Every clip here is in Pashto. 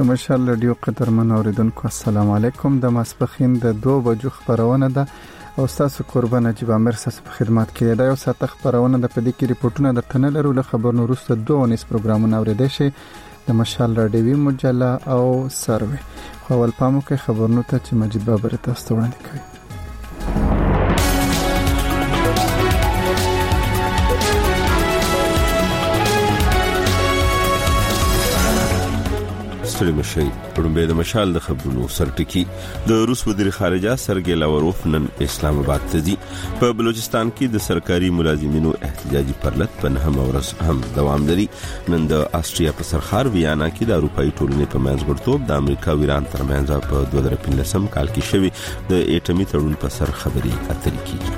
مشال رادیو قدرمن اوریدونکو السلام علیکم. د ماسپخین د 2 بجو خبرونه ده او تاسو قربان نجیب امیر سره په خدمت کې دا یو ساعت خبرونه د پدې کې ریپورتونه د تنل له خبرونو وروسته 2 نس پروګرامونه اوریدل شي د مشال رادیوي مجله او سروي. خو ول پامو کې خبرونه ته چې مجید بابر تاسو وړاندې کوي. مشي پړمبه د مشال د خبرونو سرټکی د روس وزیر خارجه سرګی لاوروف نن اسلام آباد ته ځي. په بلوچستان کې د سرکاري ملازمینو احتجاجي پرلط په نهم ورځ هم دوام لري. نن د آسټریا په سرخار ویانا کې د اروپאי ټولنې په منځګړیتوب د امریکا او ایران ترمنځ په 2015 کال کې شوی د اټومي تړون په سر خبري اترې کیږي.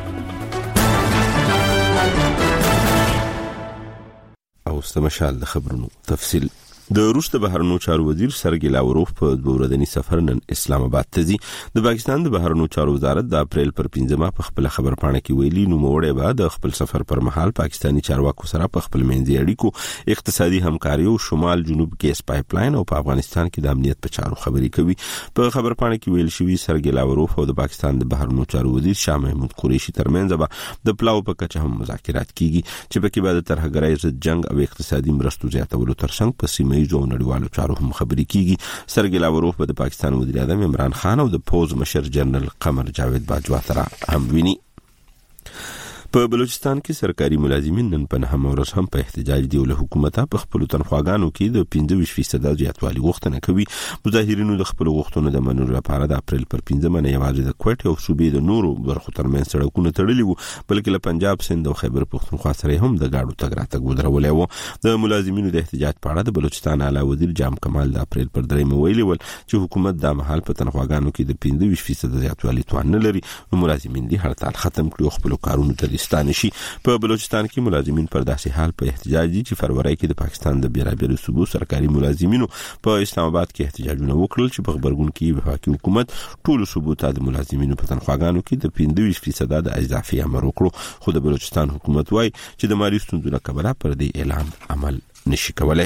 او استمشال د خبرونو تفصیل. د روس د بهرنیو چارو وزیر سرګی لاوروف په 2 ورځنی سفر نن اسلام آباد ته ځي. د پاکستان د بهرنیو چارو وزارت د اپریل پر 15 په خپل خبرپاڼه کې ویلي نو موړې بعد د خپل سفر پر مهال پاکستانی چارواکو سره په خپل منځي اړیکو اقتصادي همکاري او شمال جنوب ګیس پایپ لاین او په افغانستان کې د امنیت په چارو خبرې کوي. په خبرپاڼه کې ویل شوی سرګی لاوروف او د پاکستان د بهرنیو چارو وزیر شاه محمود قریشي ترمنځ د پلاو په کچه هم مذاکرات کیږي چې په کې بعد ترهګرۍ ضد جنگ او اقتصادي مرستو زیاتولو ترڅنګ په سیمه ییزو نړیوالو چارو هم خبرې کیږي. سرګی لاوروف د پاکستان وزیر اعظم عمران خان او د پوز مشر جنرال قمر جاوید باجوا سره هم ویني. په بلوچستان کې سرکاري ملازمین نن په نهم ورځ هم په احتجاج دی او له حکومت په خپل تنخواګانو کې د 25% زیاتوالی غوښتنه کوي. مظاهرینو د خپل غوښتنو د منلو لپاره د اپریل پر 15 نه یوازې د کوټ او صوبې د نورو برخو ترمنځ سړکونه تړلي وو بلکې له پنجاب سند او خیبر پختونخوا سره هم د گاډو تګ راتګ ودرولې وو. د ملازمینو د احتجاج په اړه د بلوچستان اعلی وزیر جام کمال د اپریل پر 3 ویلي ول چې حکومت د مهال په تنخواګانو کې د 25% زیاتوالی توان نه لري. ملازمین دي هړتال ختم کړي او خپل کارونه ته ستانه شي. په بلوچستان کې ملازمین پر داسې حال په احتجاج دي چې فروری کې د پاکستان د بیرابېلو صوبو سرکاري ملازمینو په اسلام آباد کې احتجاجونه وکړل چې په خبرګون کې وفاقي حکومت ټول صوبو ته د ملازمینو په تنخواګانو کې د 25% د اضافي امر وکړو. خو د بلوچستان حکومت وايي چې د مالي ستونزو له کبله پر دې اعلان عمل نشي کولای.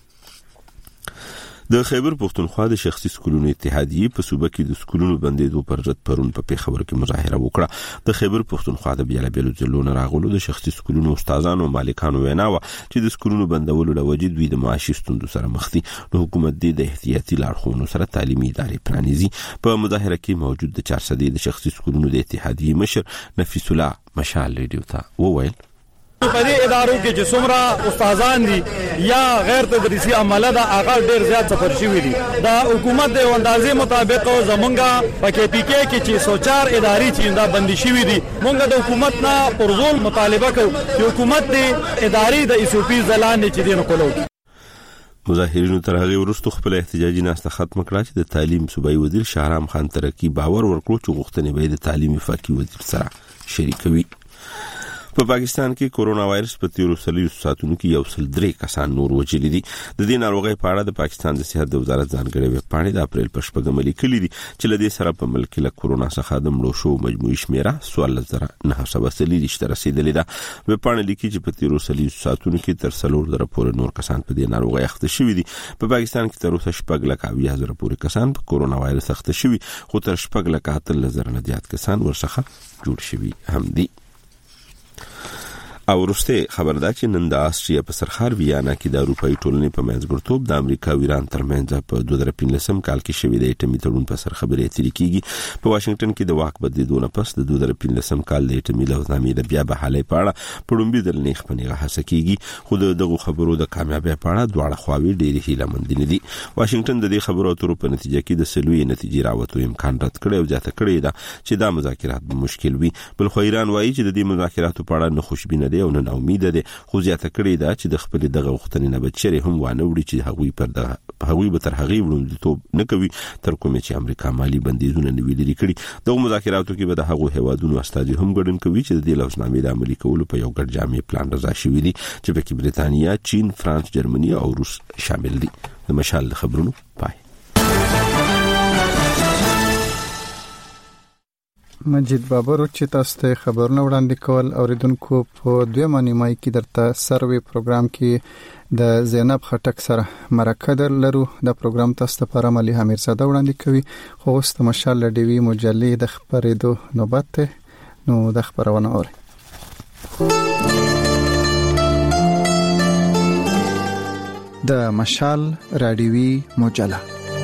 د خیبر پختونخوا د شخصي سکولونو اتحادیه په صوبه کې د سکولونو بندیدو پر ضد پرون په پیښور کې مظاهره وکړه. د خیبر پختونخوا د بیلابېلو ځلونو راغلو د شخصي سکولونو استادانو او مالکانو ویناوه چې د سکولونو بندولو لوجې دوی د معاشي ستونزو سره مخ دي. نو حکومت د احتیاطي لارښوونو سره تعلیمي ادارې پرانیزي. په مظاهره کې موجود د 400 د شخصي سکولونو د اتحادیه مشر نفیس الله مشال ریډیو ته وویل په دې ادارو کې چې څومره استادان دي یا غیر تدریسي عمله دا هغه ډیر زیات سفر شوی دي. دا حکومت د اندازې مطابق زمونږه په کې پی کې چې 104 ادارې چې دا بندي شوی دي مونږ د حکومت نه پرزول مطالبه کوو چې حکومت د ادارې د ایسوپی ځلان چې دین کولو. مظاهرینو تر هغه وروسته خپل احتجاجي ناسته ختم کړه چې د تعلیم صوبایي وزیر شهرام خان ترکی باور ورکړو چې غوښتنې به د تعلیم وفاقي وزیر سره شریکوي. په پاکستان کې کورونا وایرس په 13 ساعتونو کې 103 کسان نور وجلي دي. د دې ناروغۍ په اړه د پاکستان د صحت د وزارت ځانګړي ویب پاڼې د اپریل په 8 لیکلي دي چې له دې سره په ملک کې له کورونا څخه د مړو شو مجموعي شمیره 14973 رسیدلې ده. ویب پاڼې لیکي چې په 13 ساعتونو کې تر 3,000 پورې نور کسان په دې ناروغۍ اخته شوي دي. په پاکستان کې تر اوسه 6,000 پورې کسان په کورونا وایرس اخته شوي خو تر 6,000 نه زیات کسان ورڅخه جوړ شوي هم دي. او ورسته خبردار چې نن د آسټریا په سرخار ویانا کې د اروپאי ټولنې په منځګړیتوب د امریکا او ایران ترمنځ په 2015 کال کې شوی د اټومي تړون په سر خبرې اترې کیږي. په واشنگټن کې د واک بدلیدو پس د 2015 کال د اټومي لوزنامې د بیا بحالۍ په اړه پړومبي د نیخ پنیغه هڅه کیږي. خو دغه خبرو د کامیابی په اړه دواړه خواوې ډېرې هیله مند دي. واشنگټن د دې خبرو اترو په نتیجه کې د سلوي نتیجې راوته امکان رد کړي او ځاته کړي دا چې دا مذاکرات مشکل وي. بل خو ایران وایي چې د دې مذاکراتو په اړه نه خوشبینه دي او نه امید ده. خو زیاته کړي دا چې د خپل دغه وختنې نه بچري هم وانه وړي چې هغوی به تر هغه وړاندیتوب نه کوي تر کومه چې امریکا مالی بندیزونه نه ویلي کړي. دغه مذاکراتو کې به د هغو هوادونو استازي هم ګډون کوي چې د دې لوزنامې د عملي کولو په یو ګډ جامع پلان رضا شوی دي چې په کې برېټانیا، چین، فرانس، جرمني او روس شامل دي. د مشال خبرونو پای. مجید بابر چې تاسو ته خبرونه وړاندې کول اوریدونکو په دویمه نیمه کې درته سروي پروګرام کې د زینب خټک سره مرکه لرو. د پروګرام تاسو ته پر عملی امیرزاده وړاندې کوي. خو اوس د مشال ډیوی مجلې د خبرېدو نوبت ته نو د خبرونه اوري. د مشال رادیوي مجله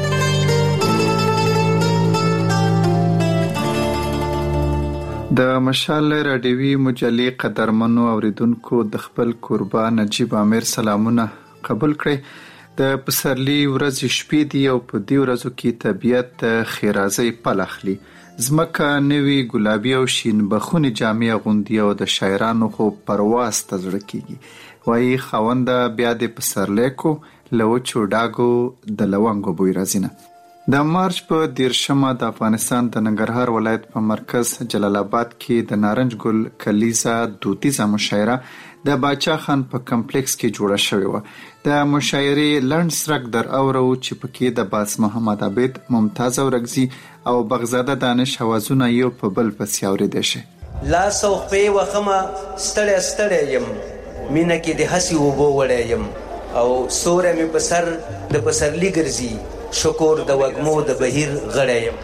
د مشال رادیوي مجلې قدرمنو اوریدونکو د خپل قربا نجیب امیر سلامونه قبول کړئ. د پسرلی ورځ شپې دی او په دې ورځو کې طبیعت خیرازي پلخلی زمکه نوی ګلابي او شین بخونی جامې غوندي او د شاعرانو خو پرواز تزړه کیږي. وایي خوند بیا د پسرلی کو لو چوډاګو د لونګو بوی رازینه. د مارچ په 13 د افغانستان د ننګرهار ولایت په مرکز جلال آباد کې د نارنج ګل کلیزا دودیزه مشاعره د باچا خان په کمپلیکس کې جوړه شوې و. د مشاعرې لنډ سرک در اورو چې پکې د باز محمد عبید، ممتاز اورګزی او بغزاده دانش اوازونه یو په بل پسې اورېدل شي. لا سوخې وخمه ستړی ستړی یم، مینه کې د هسي وبو وړی یم او سوره مې په سر د پسرلی ګرځي، شکر د وګمو د بهیر غړی یم.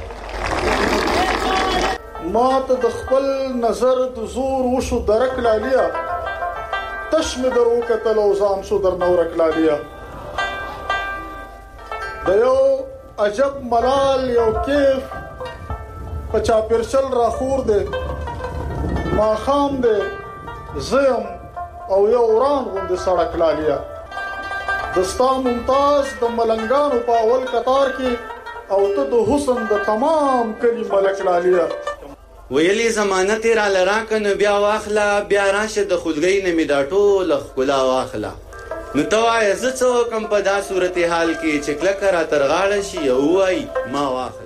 ما ته د خپل نظر د زور وشو درک لالیا، تش مې در وکتل او ځان شو در نو رک لالیا. د یو عجب ملال یو کیف په چاپیرچل راخور دی، ماښام دی زیم او یو وران غوندې سړک لالیا. دستا ممتاز د ملنګانو په اول قطار کې او ته د حسن د تمام کلی ملک لالیا. ویلی زمانه تیرا لرا کنو بیا واخلا، بیا راشه د خودګۍ نه می دا ټول ښکلا واخلا. نو ته وایه زه څه وکم په دا صورتحال کې چې کلکه را تر غاړه شي او ووایي ما واخلا.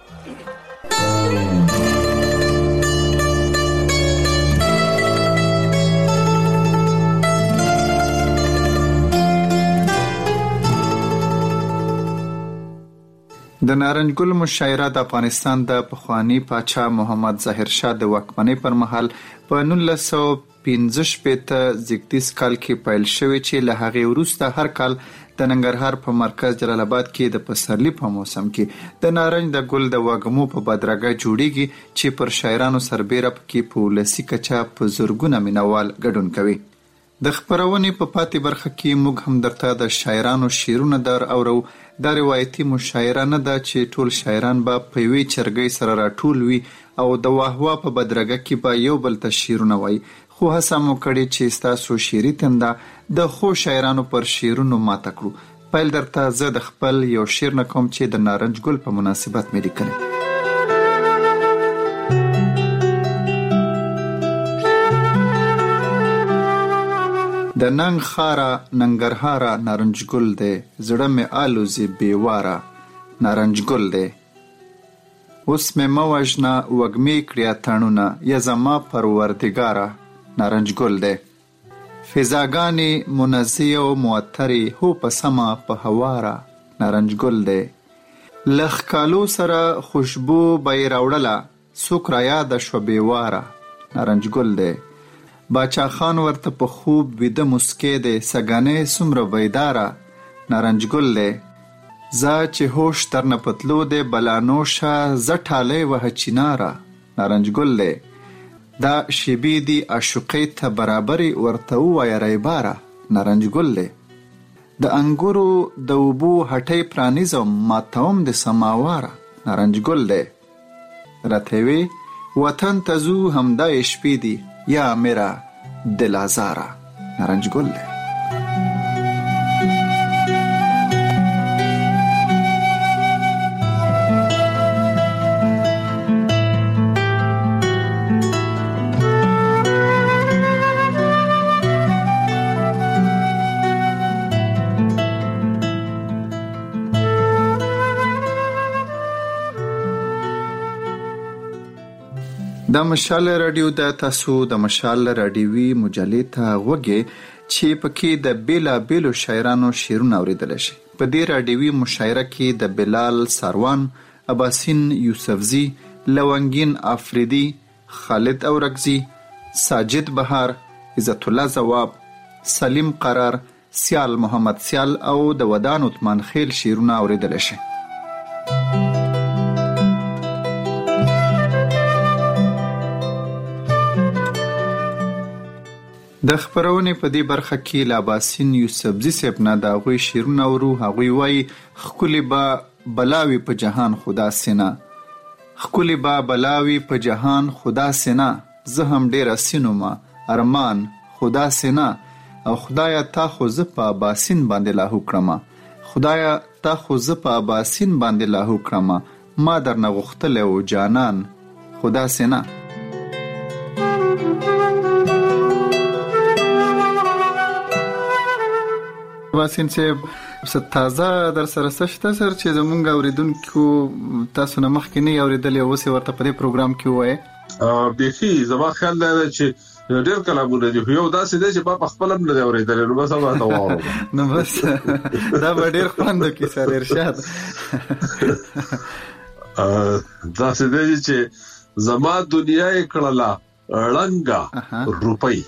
د نارنج ګل مشاعره د افغانستان د پخوانی پاچا محمد ظاهر شاه د واکمنۍ پر مهال په 1915 زیږدیز کال کې پیل شوې چې له هغې وروسته هر کال د ننګرهار په مرکز جلال آباد کې د پسرلی په موسم کې د نارنج د ګل د واګمو په بدرګه جوړیږي چې پر شاعرانو سربیره پکې په ولسي کچه په زرګونه مینوال ګډون کوي. د خبرونې په پاتې برخه کې موږ هم درته د شاعرانو شعرونه در اورو. دا روایتي مشاعره نه ده چې ټول شاعران به په یوې چرګۍ سره راټول وي او د واهوا په بدرګه کې به یو بل ته شعرونه وایي، خو هڅه مو کړې چې ستاسو شعري تنده د ښو شاعرانو پر شعرونو ماته کړو. پیل درته زه د خپل یو شعر نه کوم چې د نارنج ګل په مناسبت مې لیکلی. د ننګ خارا ننګرهارا نارنج ګل دی، زړه مې آلوزي بیواره نارنج ګل دی. اوس مې موجنه وږمې کړیا تڼونه یا زما پروردګاره نارنج ګل دی. فضاګانې منزی او معطرې هو په سما په هواره نارنج ګل دی. لخ کالو سره خوشبو به راوړله څوک را یاده شوه بیواره نارنج ګل دی. باچا خان ورته په خوب ویده مسکې دی، سګنې څومره بیداره نارنج ګل دی. زه چې هوش تر نه پتلو دی بلانوشه زه ټالۍ وهه چیناره نارنج ګل دی. دا شیبې دی عاشقۍ ته برابرې ورته ووایه ریباره نارنج ګل دی. د انګورو د اوبو هټۍ پرانیزم ماتوم د سماواره نارنج ګل دی. راته وی وطن ته ځو همدا شپې دی یا میرا دل آزاره نارنج ګل دی. د مشال رادیو د تاسو د مشال رادیوي مجلې ته غوږی چې پکې د بیلا بیلو شاعرانو شعرونه اوریدل شي. په دې رادیوي مشاعره کې د بلال ساروان، اباسین یوسفزی، لونگین آفریدی، خالد اورکزی، ساجد بهار، عزت الله زواب، سلیم قرار، سیال محمد سیال او د ودان عثمان خیل شعرونه اوریدل شي. د خبرونې په دې برخه کې لاباسین یوسفزي صاحب نه د هغوی شعرونه اورو. هغوی وایي ښکلې به بلاوي په جهان خدا سینا، ښکلې به بلاوي په جهان خدا سینا، زه هم ډېره سینومه ارمان خدا سینا، او خدایا تا خو زه په اباسین باندې لاهو کړمه، خدایا تا خو زه په اباسین باندې لاهو کړمه، ما درنه غوښتلی و جانان خدا سینا. باسین صاحب څه تازه در سره څه شته سر چې زمونږ اوریدونکو تاسو نه مخکې نه اوریدلی اوس یې ورته په دې پروګرام کې ووایې؟ بیخي زما خیال دی چې ډېر کلامونه دي، یو داسې دی چې په خپله هم نه دی اورېدلی، نو بس هغه ته واورم. نو بس دا به ډېر خوند وکړي سر ارشاد. داسې دی چې زما دنیا یې کړله ړنګه روپۍ،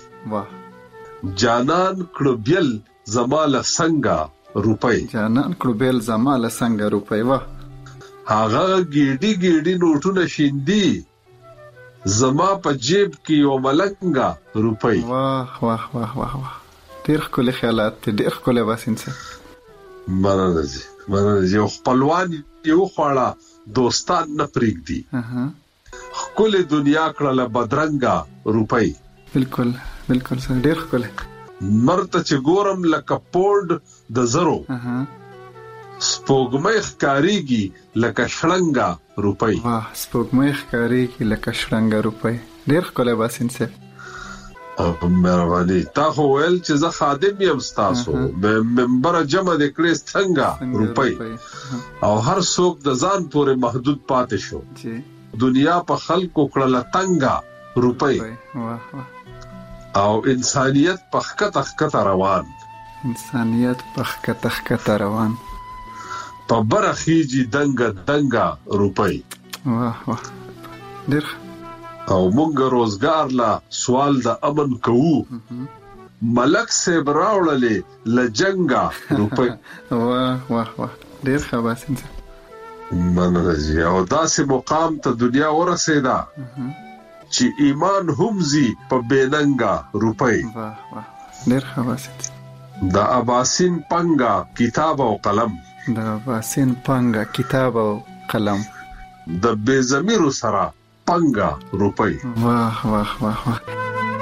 جانان کړو بیل زما له څنګه روپۍ، جانان کړو بیل زما له څنګه روپۍ، واه هغه ګیډي ګیډي نوټونه شیندي زما په جیب کې یو ملنګه روپۍ. واه واه واه واه واه ډېر ښکلي خیالات دي، ډېر ښکلي باسین صاحب. مننه جی، مننه جی. خپلوان یې وخوړه دوستان نه پرېږدي، ښکلې دنیا کړله بدرنګه روپۍ. بالکل بالکل سر ډېر ښکلي. مرته چې ګورم لکه پولډ د زرو، سپوږمۍ ښکاریږي لکه شړنګه روپۍ. واه سپوږمۍ ښکاریږي لکه شړنګه روپۍ، ډېر ښکلی باسین صاحب. مهرباني. تا خو ویل چې زه خادم یم ستاسو، ممبره جمع دې کړې څنګه روپۍ، او هر څوک د ځان پورې محدود پاتې شو، دنیا په خلکو کړله تنګه روپۍ. واه واه او انسانیت په ښکته ښکته روان، انسانیت په ښکته ښکته روان، په بره خیجی دنګه دنګه روپۍ. واه واه ډېر. او مونږ روزګار لا سوال د امن کوو، ملک صاحب راوړلې لجنګه روپۍ. واه واه واه ډېر ښه باسین صاحب. مننه جی. او داسې مقام ته دنیا ورسېده چې ایمان هم زی په بېننګه روپۍ. واه واه ډېر ښه باسین. د اباسین پنګه کتاب او قلم، د اباسین پنګه کتاب او قلم، د بې ضمیرو سره پنګه روپۍ. واه واه واه واه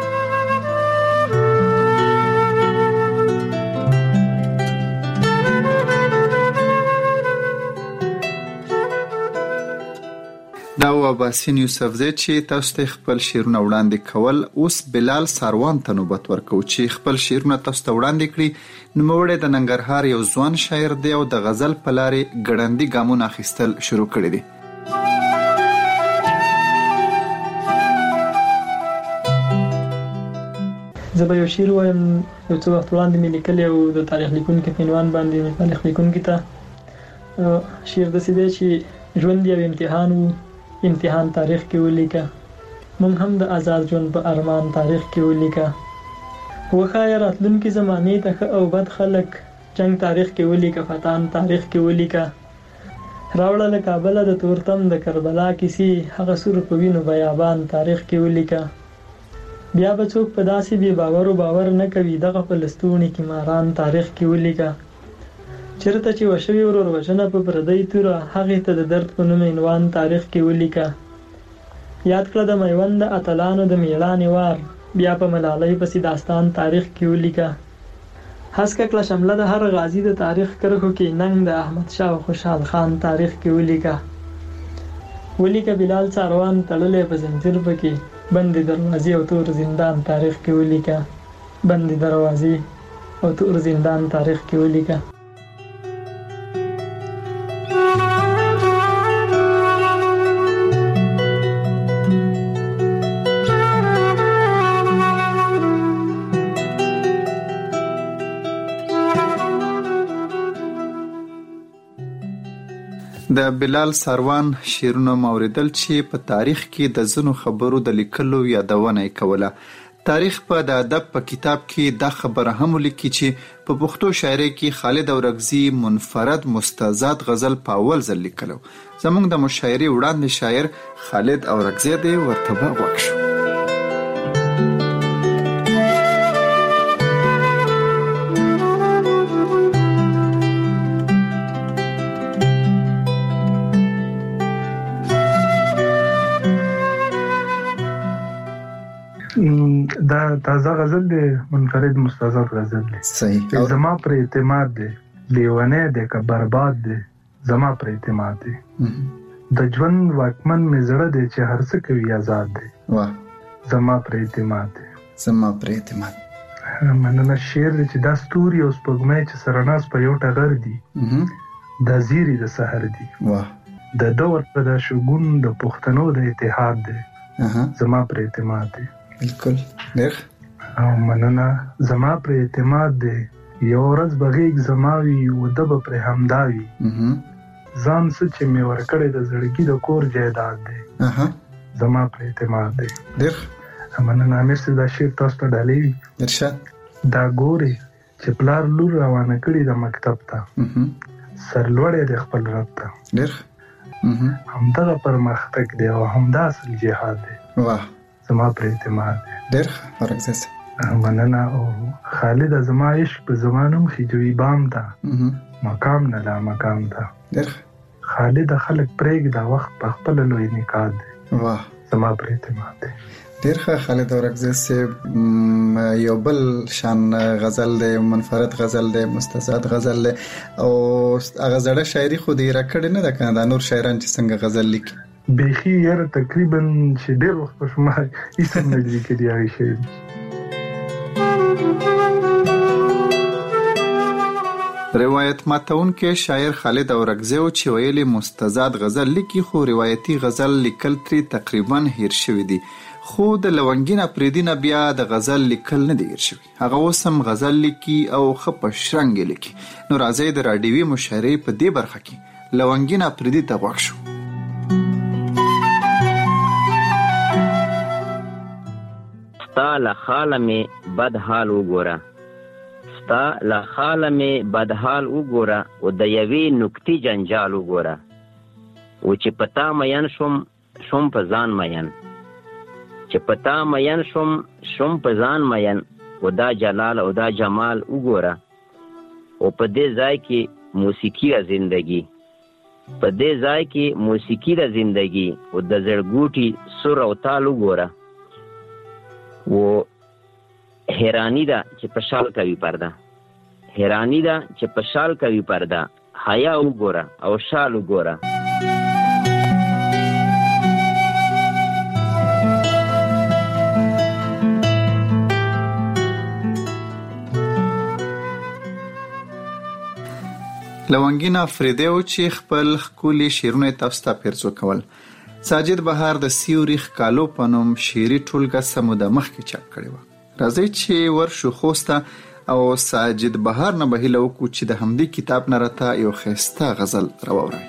دا و اباسین یوسفزی چې تاسو ته خپل شعرونه وړاندې کول. اوس بلال ساروان ته نوبت ورکو چې خپل شعرونه تاسو ته وړاندې کړي. نوموړی د ننګرهار یو ځوان شاعر دی او د غزل په لارې ګړندي ګامونه اخیستل شروع کړي دي. زه به یو شعر وایم، یو څه وخت وړاندې مې لیکلی او د تاریخ لیکونکي په عنوان باندې مې تاریخ لیکونکي ته شعر داسې دی چې ژوند یو امتحان و، امتحان تاریخ کې ولیکه، مونږ هم د آزاد ژوند په ارمان تاریخ کې ولیکه، وښایه راتلونکي زمانې ته ښه او بد خلک جنگ تاریخ کې ولیکه، فتان تاریخ کې ولیکه، راوړه له کابله د تورتم د کربلا کیسې، هغه سور په وینو بیابان تاریخ کې ولیکه، بیا به څوک په داسې بې باورو باور نه کوي، دغه په لستوڼي کې ماران تاریخ کې ولیکه، چرته چې وشوي ورور وژنه په پردۍ توره، هغې ته د درد په نوم عنوان تاریخ کې ولیکه، یاد کړه د میوند د اتلانو د میړانې وار، بیا په ملالۍ پسې داستان تاریخ کې ولیکه، هسکه کړه شمله د هر غازي د تاریخ کرښو کې، ننګ د احمد شاه او خوشحال خان تاریخ کې ولیکه، ولیکه بلال ساروان تړلی په زنځیر پکې، بندې دروازې او تور زندان تاریخ کې ولیکه، بندې دروازې او تور زندان تاریخ کې ولیکه. د بلال سروان شعرونه موریدل چې په تاریخ کې د ځینو خبرو د لیکلو یادونه یې کوله. تاریخ په د ادب په کتاب کې دا خبره هم لیکي چې په پښتو شاعرۍ کې خالد اورکزي منفرد مستزاد غزل په اول ځل لیکلو. زموږ د مشاعرې وړاندې شاعر خالد اورکزي دی، ورته به غوږ شو. دا تازه غزل دی، منفرد مستزاد غزل دی. صحیح. زما پر اعتماد دی، لیونه دی که برباد دی، زما پر اعتماد دی. د ژوند واکمن می زړه دی چې هر څه کوي آزاد دی. واه. زما پر اعتماد دی. زما پر اعتماد. مننه. شعر دی چې دا ستوري او سپوږمۍ چې سره ناست په یو ټغر دي، دا زیری د سحر دي. واه. د دور په دا شګون د پښتنو د اتحاد دی. زما پر اعتماد دی. بالکل. ډېر او مننه. زما پر اعتماد دی، یو ورځ به غیږ زما وي او ده به پرې همدا وي. ځان څه چې مې ورکړی د زړګي د کور جایداد دی. زما پر اعتماد دی. ډېر مننه. امیر صاحب دا شعر تاسو ته ډالۍ وي. ارشاد. دا ګورې چې پلار لور روانه کړي د مکتب ته، سرلوړی دی خپل رب ته. ډېر همدغه پرمختګ دی او همدا اصل جهاد دی. واه. زما پر اعتماد دی. ډېر اورکزي. مننه. او خالد زما عشق په زمانم خجوی بام ته، مقام نه لا مقام ته. ډېر خالد خلک پرېږ دا وخت په خپل لوی نکاح دی. واه. زما پر اعتماد دی. ډېر ښه. خالد اورکزي صاحب یو بل شان غزل دی، منفرد غزل دی، مستزاد غزل دی، او هغه زړه شاعري خو دې راکړې نه ده کنه دا نور شاعران چې څنګه غزل لیکي. بیخي یاره تقریبا چې ډېر وخت په شما هیڅ نه لیکلي هغې شعر. روایت ماتونکی شاعر خالد اورکزي و چې ویلي مستزاد غزل لیکي، خو روایتي غزل لیکل ترې تقریبا هیر شوي دي. خو د لونګین اپریدي نه بیا د غزل لیکل نه دی هیر شوي. هغه اوس هم غزل لیکي او ښه په شرنګ لیکي. نو راځئ د راډیوي مشاعرې په دې برخه کې لونګین اپریدي ته غوږ شو. ستا له خاله می بد حال وګوره، ستا له خاله می بد حال وګوره، او د یوې نکتې جنجال وګوره، او چې په تا مین شوم په ځان مین، چې په تا مین شوم په ځان مین، او دا جلال او دا جمال وګوره، او په دې ځای کې موسیقي را زندگی، په دې ځای کې موسیقي را زندگی، او د زړګوټي سر او تال وګوره، و حیرانی ده چې په شال کوي پرده، حیرانی ده چې په شال کوي پرده، حیا وګوره او شال وګوره. لونګین افریدی و چې خپل ښکلي شعرونه تاسو ته پیرزو کول. ساجد بهار د سیوري ښکالو په نوم شعري ټولګه څه موده مخکې چاپ کړې وه. راځئ چې ورشو خوست ته او ساجد بهار نه به هیله وکړو چې د همدې کتاب نه راته یو ښایسته غزل راواورئ.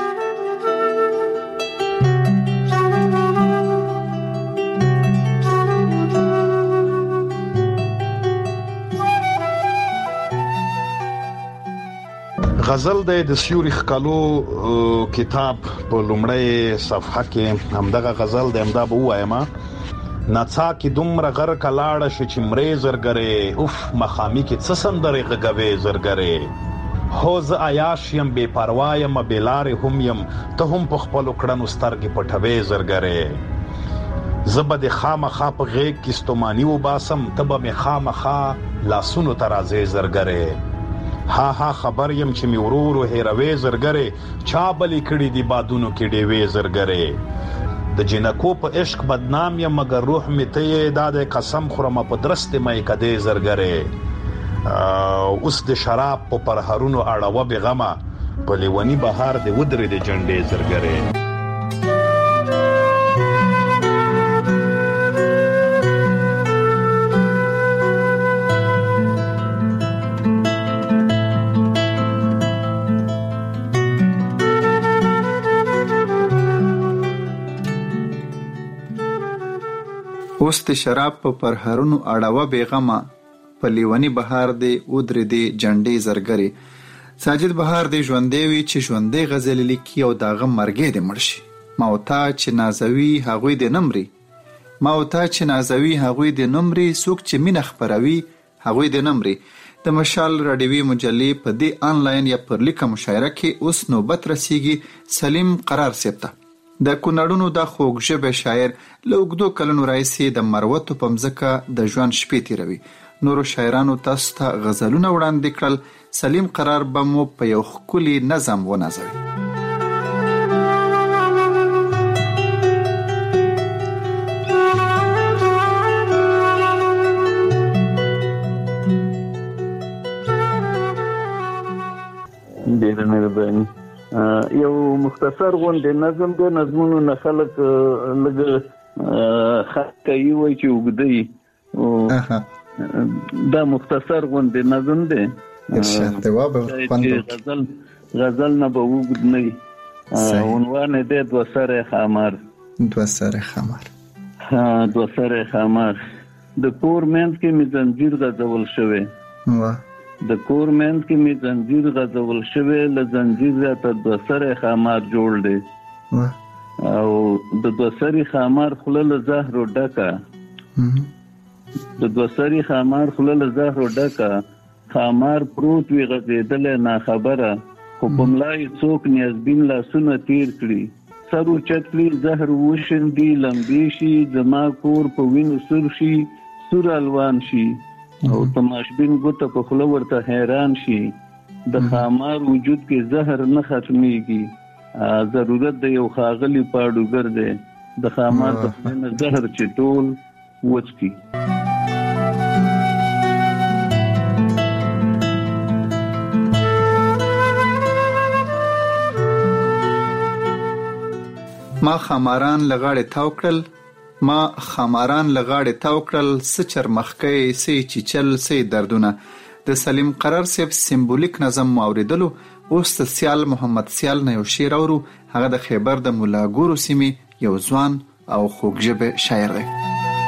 غزل د سیوري ښکالو کتاب په لومړی صفحه کې همدغه غزل د امدا به وایم. نڅا کې دومره غر کلاړه شي چې مرې زرګرې، اوف مخامي کې څه سندرې غږوي زرګرې، هو زه عیاش یم بې پروا یم بې لارې هم یم، ته هم په خپلو کړنو سترګې پټوې زرګرې، زه به د خامخا په غېږ کې ستوماني وباسم، ته به مې خامخا لاسونو ته راځې زرګرې، ها ها خبر یم چې می ورورو هیروي زرګرې، چا بلې کړي دی بادونو کې ډېوې زرګرې، د جنکو په عشق بدنام یم مګر روح می ته دا د قسم خورم په درست مې کدې زرګرې، اوس د شراب په پرهرونو اړوه بغمه، په لیونی بهار د ودرې د جنډې زرګرې. اوس د شراب په پرهرونو اړوه بیغمه، په لیونی بهار دی ودرې دی جنډې زرګرې. ساجد بهار دی ژوندی وي چې ژوندی غزل لیکي او داغه مرګې دی مړ شي. ما او تا چې نازوي هغوی دی نمري، ما او تا چې نازوي هغوی دی نمري، څوک چې مینه خپروي هغوی دی نمري. د مشال راډیوي مجلې په دې آنلاین یا پر لیکه مشاعره کې اوس نوبت رسیږي سلیم قرار صاحب ته. د کونړونو د خوږ ژبې شاعر له اوږدو کلونو راهیسې د مروتو په مځکه د ژوند شپې تېروي. نورو شاعرانو تاسو ته غزلونه وړاندې کړل، سلیم قرار به مو په یو ښکلي نظم ونازوي. ډېره مهرباني. یو مختصر غونډې نظم دی، نظمونو نه خلک لږ خط کوي وایي چې اوږده وي. دا مختصر غونډې نظم دی چې غزل نه به اوږد نه وي. عنوان یې دی دوه سره خامار. دوه سره خامار. دوه سره خامار. د کور منځ کې مې زنځیر غځول شوی، د کور منځ کې مې زنځیر غځول شوی، له زنځیر راته دوه سره خامار جوړ دی. او د دوه سري خامار خوله له زهرو ډکه، د دوه سري خامار خوله له زهرو ډکه، خامار پروت وي غځېدلی ناخبره، خو په ملا یې څوک نیازبین لاسونه تیر کړي. سر اوچت کړي زهر وشیندي لمبې شي، زما کور په وینو سور شي سور الوان شي، او تماشبین ګوته په خوله ورته حیران شي. د خامار وجود کې زهر نه ختمیږي، ضرورت د یو ښاغلي پاډوګر دی، د خامار په خوله نه زهر چې ټول وڅکي. ما خاماران لغاړې تاو کړل، ما خاماران لغاړې تاو کړل، څه چرمخکۍ څه چیچل څه دردونه. د سلیم قرار صاحب سمبولیک نظم مو اوریدلو. اوس د سیال محمد سیال نه یو شعر اورو. هغه د خیبر د مولاګورو سیمې یو ځوان او خوږ ژبې شاعر دی.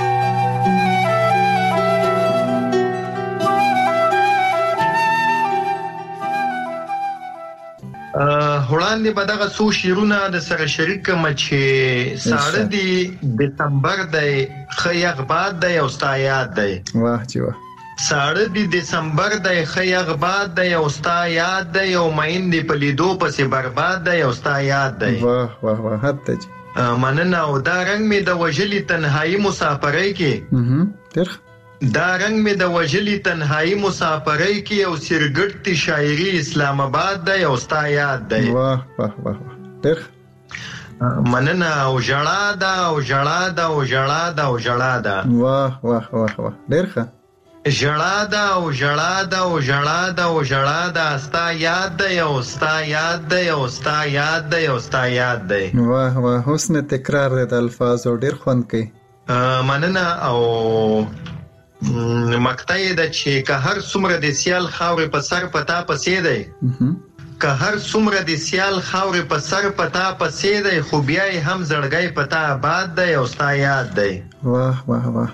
وړاندې به دغه څو شعرونه د سره شریک کړم چې ساړه دی دسمبر دی ښه یخ باد دی او ستا یاد دی. واه چې واه. ساړه دی دسمبر دی ښه یخ باد دی او ستا یاد دی، او مین دی په لیدو پسې برباد دی او ستا یاد دی. واه واه واه حتی چې مننه. او دا رنګ می د وژلي تنهایی مسافرۍ کې، دا رنگ می د وژلي تنهایی مسافرۍ کې، او سرګټ شاعري اسلام آباد دی او ستا یاد دی. واه واه واه ډېر مننه. او ژړا ده او ژړا ده او ژړا ده او ژړا ده. واه واه واه واه ډېر ښه. ژړا ده او ژړا ده او ژړا ده او ژړا ده، ستا یاد دی او ستا یاد دی او ستا یاد دی او ستا یاد دی. واه واه حسن تکرار دی د الفاظو، ډېر خوند کوي. مننه. او مقطع دا چې که هر څومره د سیال خاورې په سر پتا پسې دی، که هر څومره د سیال خاورې په سر پتا پسې دی، خو بیا یې هم زړګی پتا آباد دی او ستا یاد دی. واه واه واه.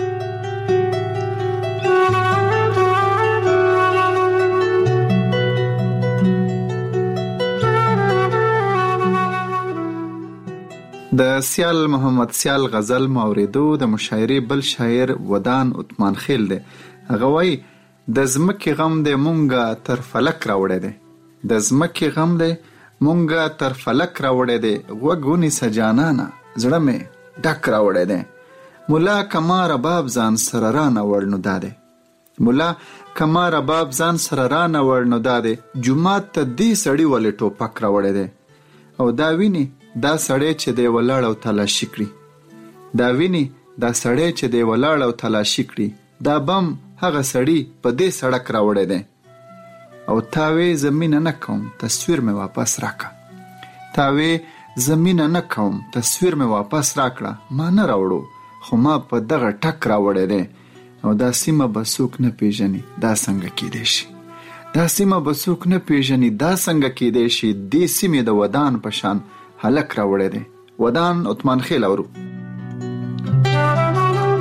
د سیال محمد سیال غزل ماوریدو. د مشاعرې بل شاعر ودان عثمان خیل دی. هغه وایي د زمکې غم دی مونږه تر فلک راوړی دی، د زمکې غم دی مونږه تر فلک راوړی دی، غوږ ونیسه جانانه زړه مې ډک راوړی دی. مولا کما رباب ځان سره رانه نو دا دی، مولا کما رباب ځان سره رانه نو دا دی، جومات ته دې سړي ولې ټوپک راوړی دی. او دا ویني دا سړی چې دی ولاړ او تلاشي کړي، دا ویني دا سړی چې دی ولاړ او تلاشي کړي، دا بم هغه سړی په دې سړک راوړی دی. او تاوی زمینه نه کوم تصویر مې واپس راکړه، تاوی زمینه نه کوم تصویر مې واپس راکړه، ما نه راوړو خو ما په دغه ټک راوړی دی. او دا سیمه به څوک نه پیژني دا څنګه کیدی شي، دا سیمه به څوک نه پیژني دا څنګه کیدی شي، دې سیمې د ودان په شان هلک راوړی دی. ودان عثمان خیل اورو.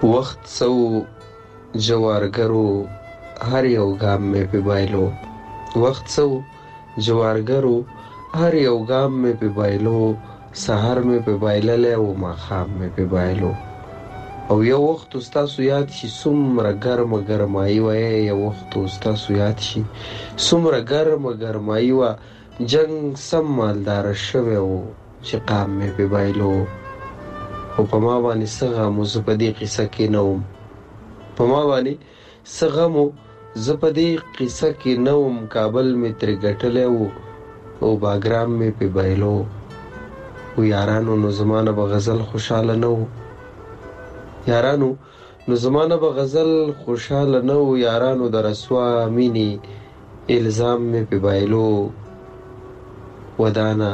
وخت سو جوارګرو هر یو ګام مې په بایلو، وخت سو جوارګرو هر یو ګام مې په بایلو، سحر مې په بایللې او ماښام مې په بایلو. او یو وخت ستاسو یاد شي څومره ګرمه ګرمایي وه، یو وخت ستاسو یاد شي څومره ګرمه ګرمایي وه، جنګ سم مالداره شوی و چې قام مې په بایلو. او په ما باندې څه غم و زه په دې قصه کې نه وم، په ما باندې څه غم و زه په دې قصه کې نه وم. کابل مې ترې ګټلی و او باګرام مې په بایلو. و یارانو نو زمانه به غزل خوشحاله نه و، یارانو نو زمانه به غزل خوشحاله نه و. یارانو د رسوا مینې الزام مې په بایلو. ودانه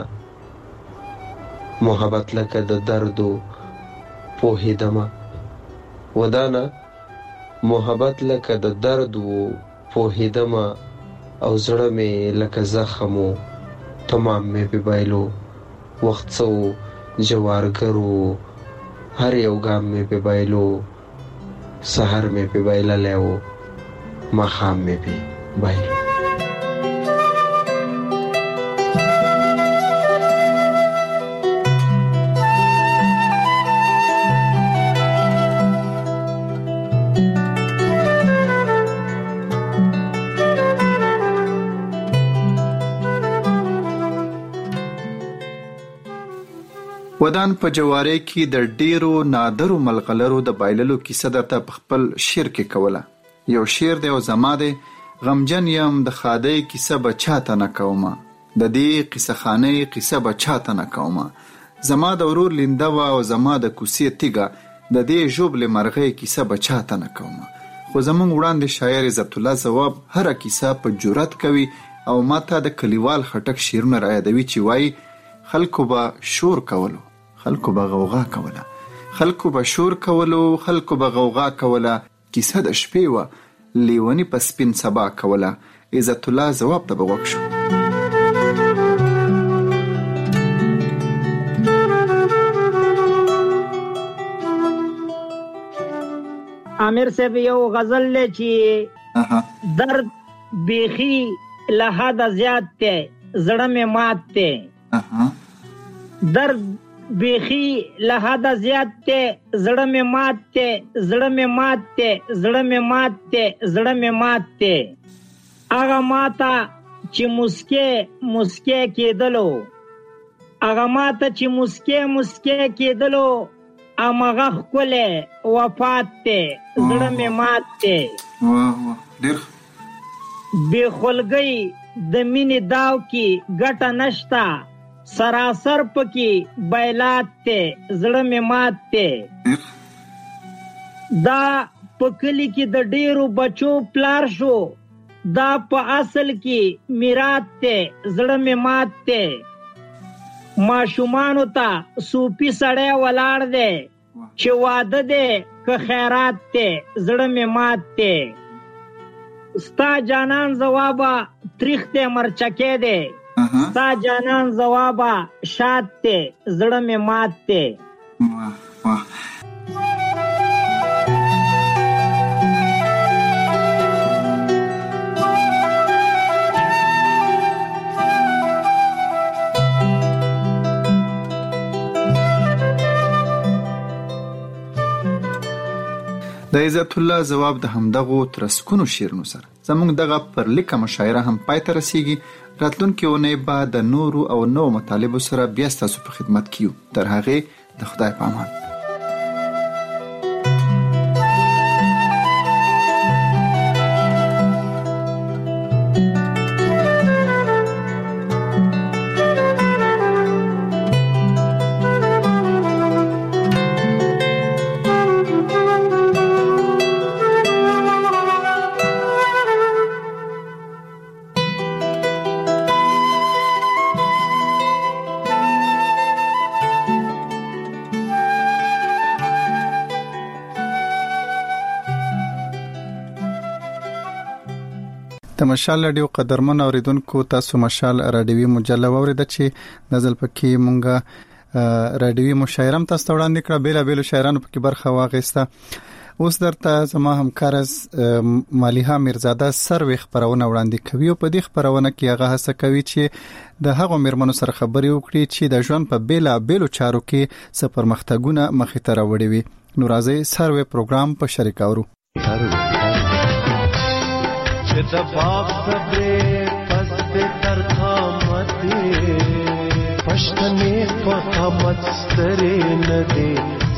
محبت لکه د دردو پوهیدمه، ودانه محبت لکه د دردو پوهیدمه، او زړه مې لکه زخم و تمام مې په بایلو. وخت څو جوارګرو هر یو ګام مې په بایلو، سحر مې په بایللی و ماښام مې په بایلو. ودان په جواری کې د ډیرو نادرو ملغلرو د بایللو کیسه درته په خپل شعر کې کوله. یو شعر دی او زما دی، غمجن یم د خادۍ کیسه به چاته نه کومه، د دې قصه خانۍ قصه به چاته نه کومه، زما د ورور لینده و او زما د کوڅې تیګه، د دې ژوبلې مرغۍ کیسه به چاته نه کومه. خو زمونږ وړاندې شاعر عزت الله ځواب هره کیسه په جرأت کوي او ماته د کلیوال خټک شعرونه رايادوي چې وایي خلکو به شور کولو، خلکو به غوغا کوله، خلکو به شور کولو، خلکو به غوغا کوله، کیسه د شپې وه لیونی په سپین سبا کوله. عزت الله ځواب ته به غوږ شو. عامر صاحب یو غزل لی چې درد بیخی له حده زیات دی، زړه مې مات دی، درد بیخی له حده زیات دی، زړه مې مات دی، زړه مې مات دی، زړه مې مات دی، زړه مې مات دی. هغه ماته چې مسکې مسکې کېدلو، هغه ماته چې مسکې مسکې کېدلو، امغه ښکلی وفات دی، زړه مې مات دی. بې خولګۍ د مینې داو کې ګټه نشته، سراسر پکې بیلات دی، زړه مې مات دی. دا په کلي کې د ډیرو بچو پلار شو، دا په اصل کې میرات دی، زړه مې مات دی. ماشومانو ته صوفي سړی ولاړ دی، چې واده دی که خیرات دی، زړه مې مات دی. ستا جانان ځوابه تریخ دی مرچکې دی، ستا جانان ځوابه شاد دی، زړه مې مات دی. د عزت الله ځواب د همدغو ترسکونو شیرونو سره زموږ دغه پر لیکه مشاعره هم پای ته رسیږي. راتلونکې اونۍ به د نورو او نوو مطالبو سره بیا ستاسو په خدمت کې یو. تر هغې د خدای په امان. د مشال رادیو قدرمن اوریدونکو، تاسو مشال رادیوي مجله واوریده چې نزل پکې مونږه رادیوي مشاعره تاسو وړاندې کړه، بیل بیل شاعرانو پکې برخه واغسته اوس درته زما همکار مالیحه میرزاده سروي خبرونه وړاندې کوي او په دې خبرونه کې هغه هڅه کوي چې د هغو میرمنو سره خبرې وکړي چې د ژوند په بیلابېلو چارو کې څه پرمختګونه مخې ته راوړي وي. نو راځئ سروي پروګرام په شریک اورو. چې د باغ صبرې پس دې تر قامتې پښتنې په قامت سترې نه دې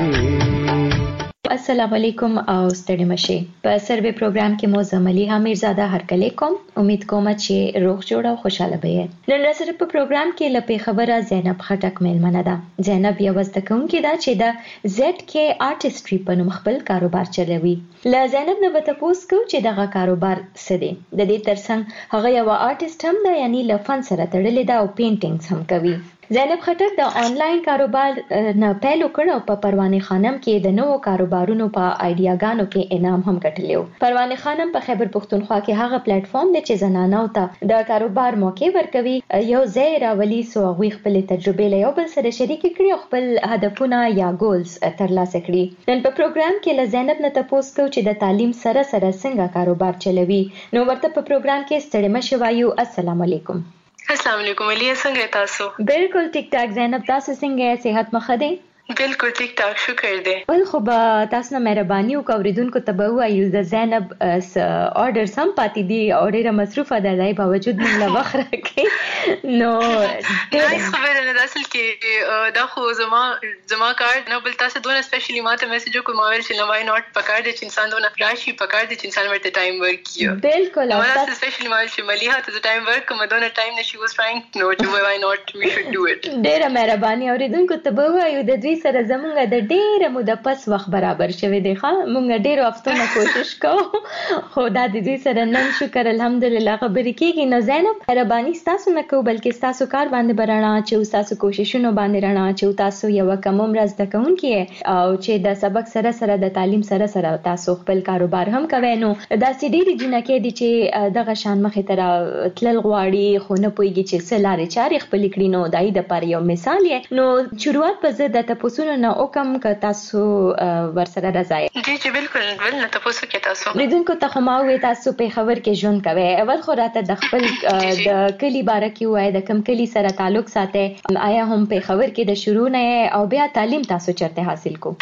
سدې. السلام علیکم او ستړي مشه. په سروي پروګرام کې مو مالیحه میرزاده هرکلی کوم. امید کوم چې روغ جوړ او خوشاله به. نن سره په پروګرام کې لپاره خبره زینب خټک میلمنه ده. زینب یو زده کوونکې ده چې د زد کې آرټستري په نوم خپل کاروبار چلوي. له زینب نه به تاسو کو چې دغه کاروبار څه دی. د دې ترڅنګ هغه یو آرټست هم ده، یعنی لفن سره تړلې ده او پینټینګز هم کوي. زینب خټک د آنلاین کاروبار نه پیل وکړ او په پروانه خانم کې د نوو کاروبارونو په آیډیاګانو کې انعام هم ګټلیو. پروانه خانم په خیبر پښتونخوا کې هغه پلیټ فارم دی چې زنانو ته د کاروبار موقع ورکوي. یو ځای راولي سو هغه خپل تجربه له یو بل سره شریک کړي او خپل هدفونه یا ګولز ترلاسه کړي. نن په پروګرام کې له زینب نه تاسو کو چې د تعلیم سره سره څنګه کاروبار چلوي. نو ورته په پروګرام کې ستړي مشه وایو. السلام علیکم. السلام علیکم علیه، څنګه تاسو؟ بالکل ټیک ټاک. زینب تاسو څنګه؟ صحت مخه دی؟ بالکل ټیک ټاک، شکر دی. ول خو به تاسو نه مهرباني وکړئ اوریدونکو ته به وایو د زینب آرډر سم پاتې دي او ډیره مصروفه ده، دای باوجود موږ له وخت راکې. نو نایس خبره ده. اصل کې دا خو زما کار نه، بل تاسو دونه سپیشلی ماته میسج وکړ ما ویل چې نو وای ناٹ پکار دي چې انسان دونه راشي، پکار دي چې انسان ورته ټایم ورکړي. بالکل. تاسو سپیشلی ما چې مالیحه ته ټایم ورک کوم دونه ټایم نشي واز ټرایینګ نو ټو وای ناٹ وی شود ډو اټ. ډیره مهرباني. اوریدونکو ته به وایو د دوی سره زمونږ د ډیره موده پس وخت برابر شوی دی. مونږ ډیرو وختونه کوشش کوو خو دا د دوی سره نن شکر الحمدلله خبرې کېږي. نو زینب مهرباني ستاسو نه کوو بلکې ستاسو کار باندې برنا چې ستاسو کوششونو باندې رڼا چې تاسو یو کم عمر زده کوونکي او چې د سبق سره سره د تعلیم سره سره تاسو خپل کاروبار هم کوي. نو دا سړي جنکه دي چې دغه شان مخې تر تلل غواړي خو نه پويږي چې څه لارې چارې خپل کړي. نو دای د پر یو مثال یې. نو شروعات په زده تاسو نه او کم که تاسو ورسره راځي. جی بالکل ول نه تاسو کې تاسو لیدونکو ته خو ما وې تاسو په خبر کې ژوند کوي. اول خو راته د خپل د کلی باره کې وای د کم کلی سره تعلق ساتي. آیا هم په خبر کې د شروع نه او بیا تعلیم تاسو چرته حاصل کو؟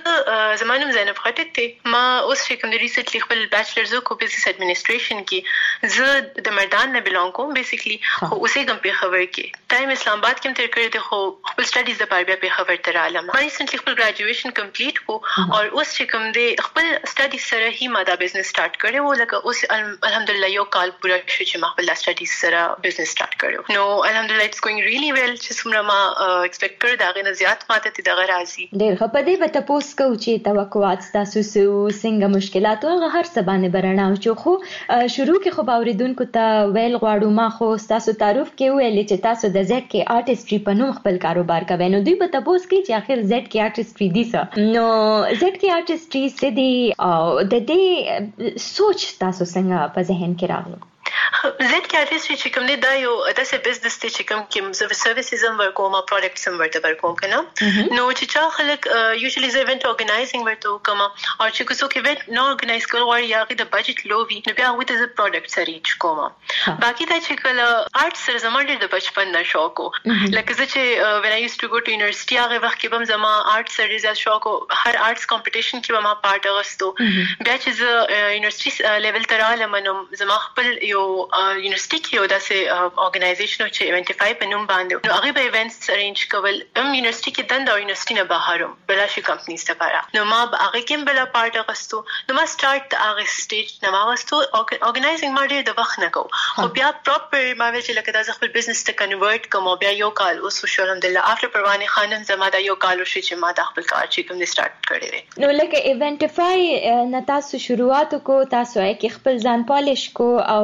زمانم زینب خټک ته ما اوس چې کوم ریسنټلی خپل بیچلرز کو بزنس ایڈمنسټریشن کې زه د مردان نه بلونګ کوم بیسیکلی. خو اوسې کوم په خبر کې ټایم اسلام آباد کې تر کړی ته خو خپل سټډیز د بیا په خبر تر عالم. ما ریسنټلی خپل ګریجویشن کمپلیټ کو او اوس چې کوم دی خپل سټډیز سره هی ما دا بزنس سٹارټ کړی و. لکه اوس الحمدلله یو کال پوره شو چې ما خپل سټډیز سره بزنس سٹارټ کړو. نو الحمدلله اټس ګوینګ ریلی ویل چې څومره ما ایکسپیکټ کړ دا غنه زیات ماته ته دغه راځي. ډېر ښه. په دې به تاسو کو چې توقعات تاسو څنګه مشکلات او هر څه باندې برنا او چې خو شروع کې خو اوریدونکو ته ویل غواړو ما خو تاسو تعارف کې ویل چې تاسو د زد کې آرټستري په نوم خپل کاروبار کوي. نو دوی به تاسو کې چې اخر زد کې آرټستري دي څه. نو زد کې آرټستري څه دي او د دې سوچ تاسو څنګه په ذهن کې راغلو؟ زد کې آرټستري چې کوم دی دا یو داسې بزنس دی چې کوم کې سرویسز هم ورکوم او پروډکټس هم ورته ورکوم کنه. نو چې چا خلک یوزلی ز ایونت ارګنایزینګ ورته کوم او چې څوک ایونت نو ارګنایز کول غواړي یا د بجټ لو وي نو بیا هغه ته ز پروډکټس ریچ کوم. باقي دا چې کله آرټ سره زما ډېر د بچپن نه شوق لکه زه چې when I used to go to university هغه وخت کې هم زما آرټ سره ډېر شوق هر آرټس کمپټیشن کې ما پارت اغوستو. بیا چې زه یونیورسيټي لیول ته رالم نو زما خپل یو یونیورسيټي کې یو داسې ارګنایزیشن چې ایونټیفای په نوم باندې نو هغه به ایونټس ارینج کول یونیورسيټي کې دنده او یونیورسيټي نه بهرم بلاشي کمپنیز ته پاره. نو ما هغه کې بل پارت اغوستو. نو ما سٹارټ هغه سټیج نه واغستو ارګنایزینګ ما ډېر د وخت نه کو. خو بیا پراپر ما ویل چې لکه دا خپل بزنس ته کنورټ کوم بیا یو کال اوس شو الحمدلله افټر پروانه خانم زما دا یو کال وشي چې ما د خپل کار چې کوم سٹارټ کړی دی. نو لکه ایونټیفای نه تاسو شروعات کو تاسو یې کې خپل ځان پالیش کو او ایونټیفای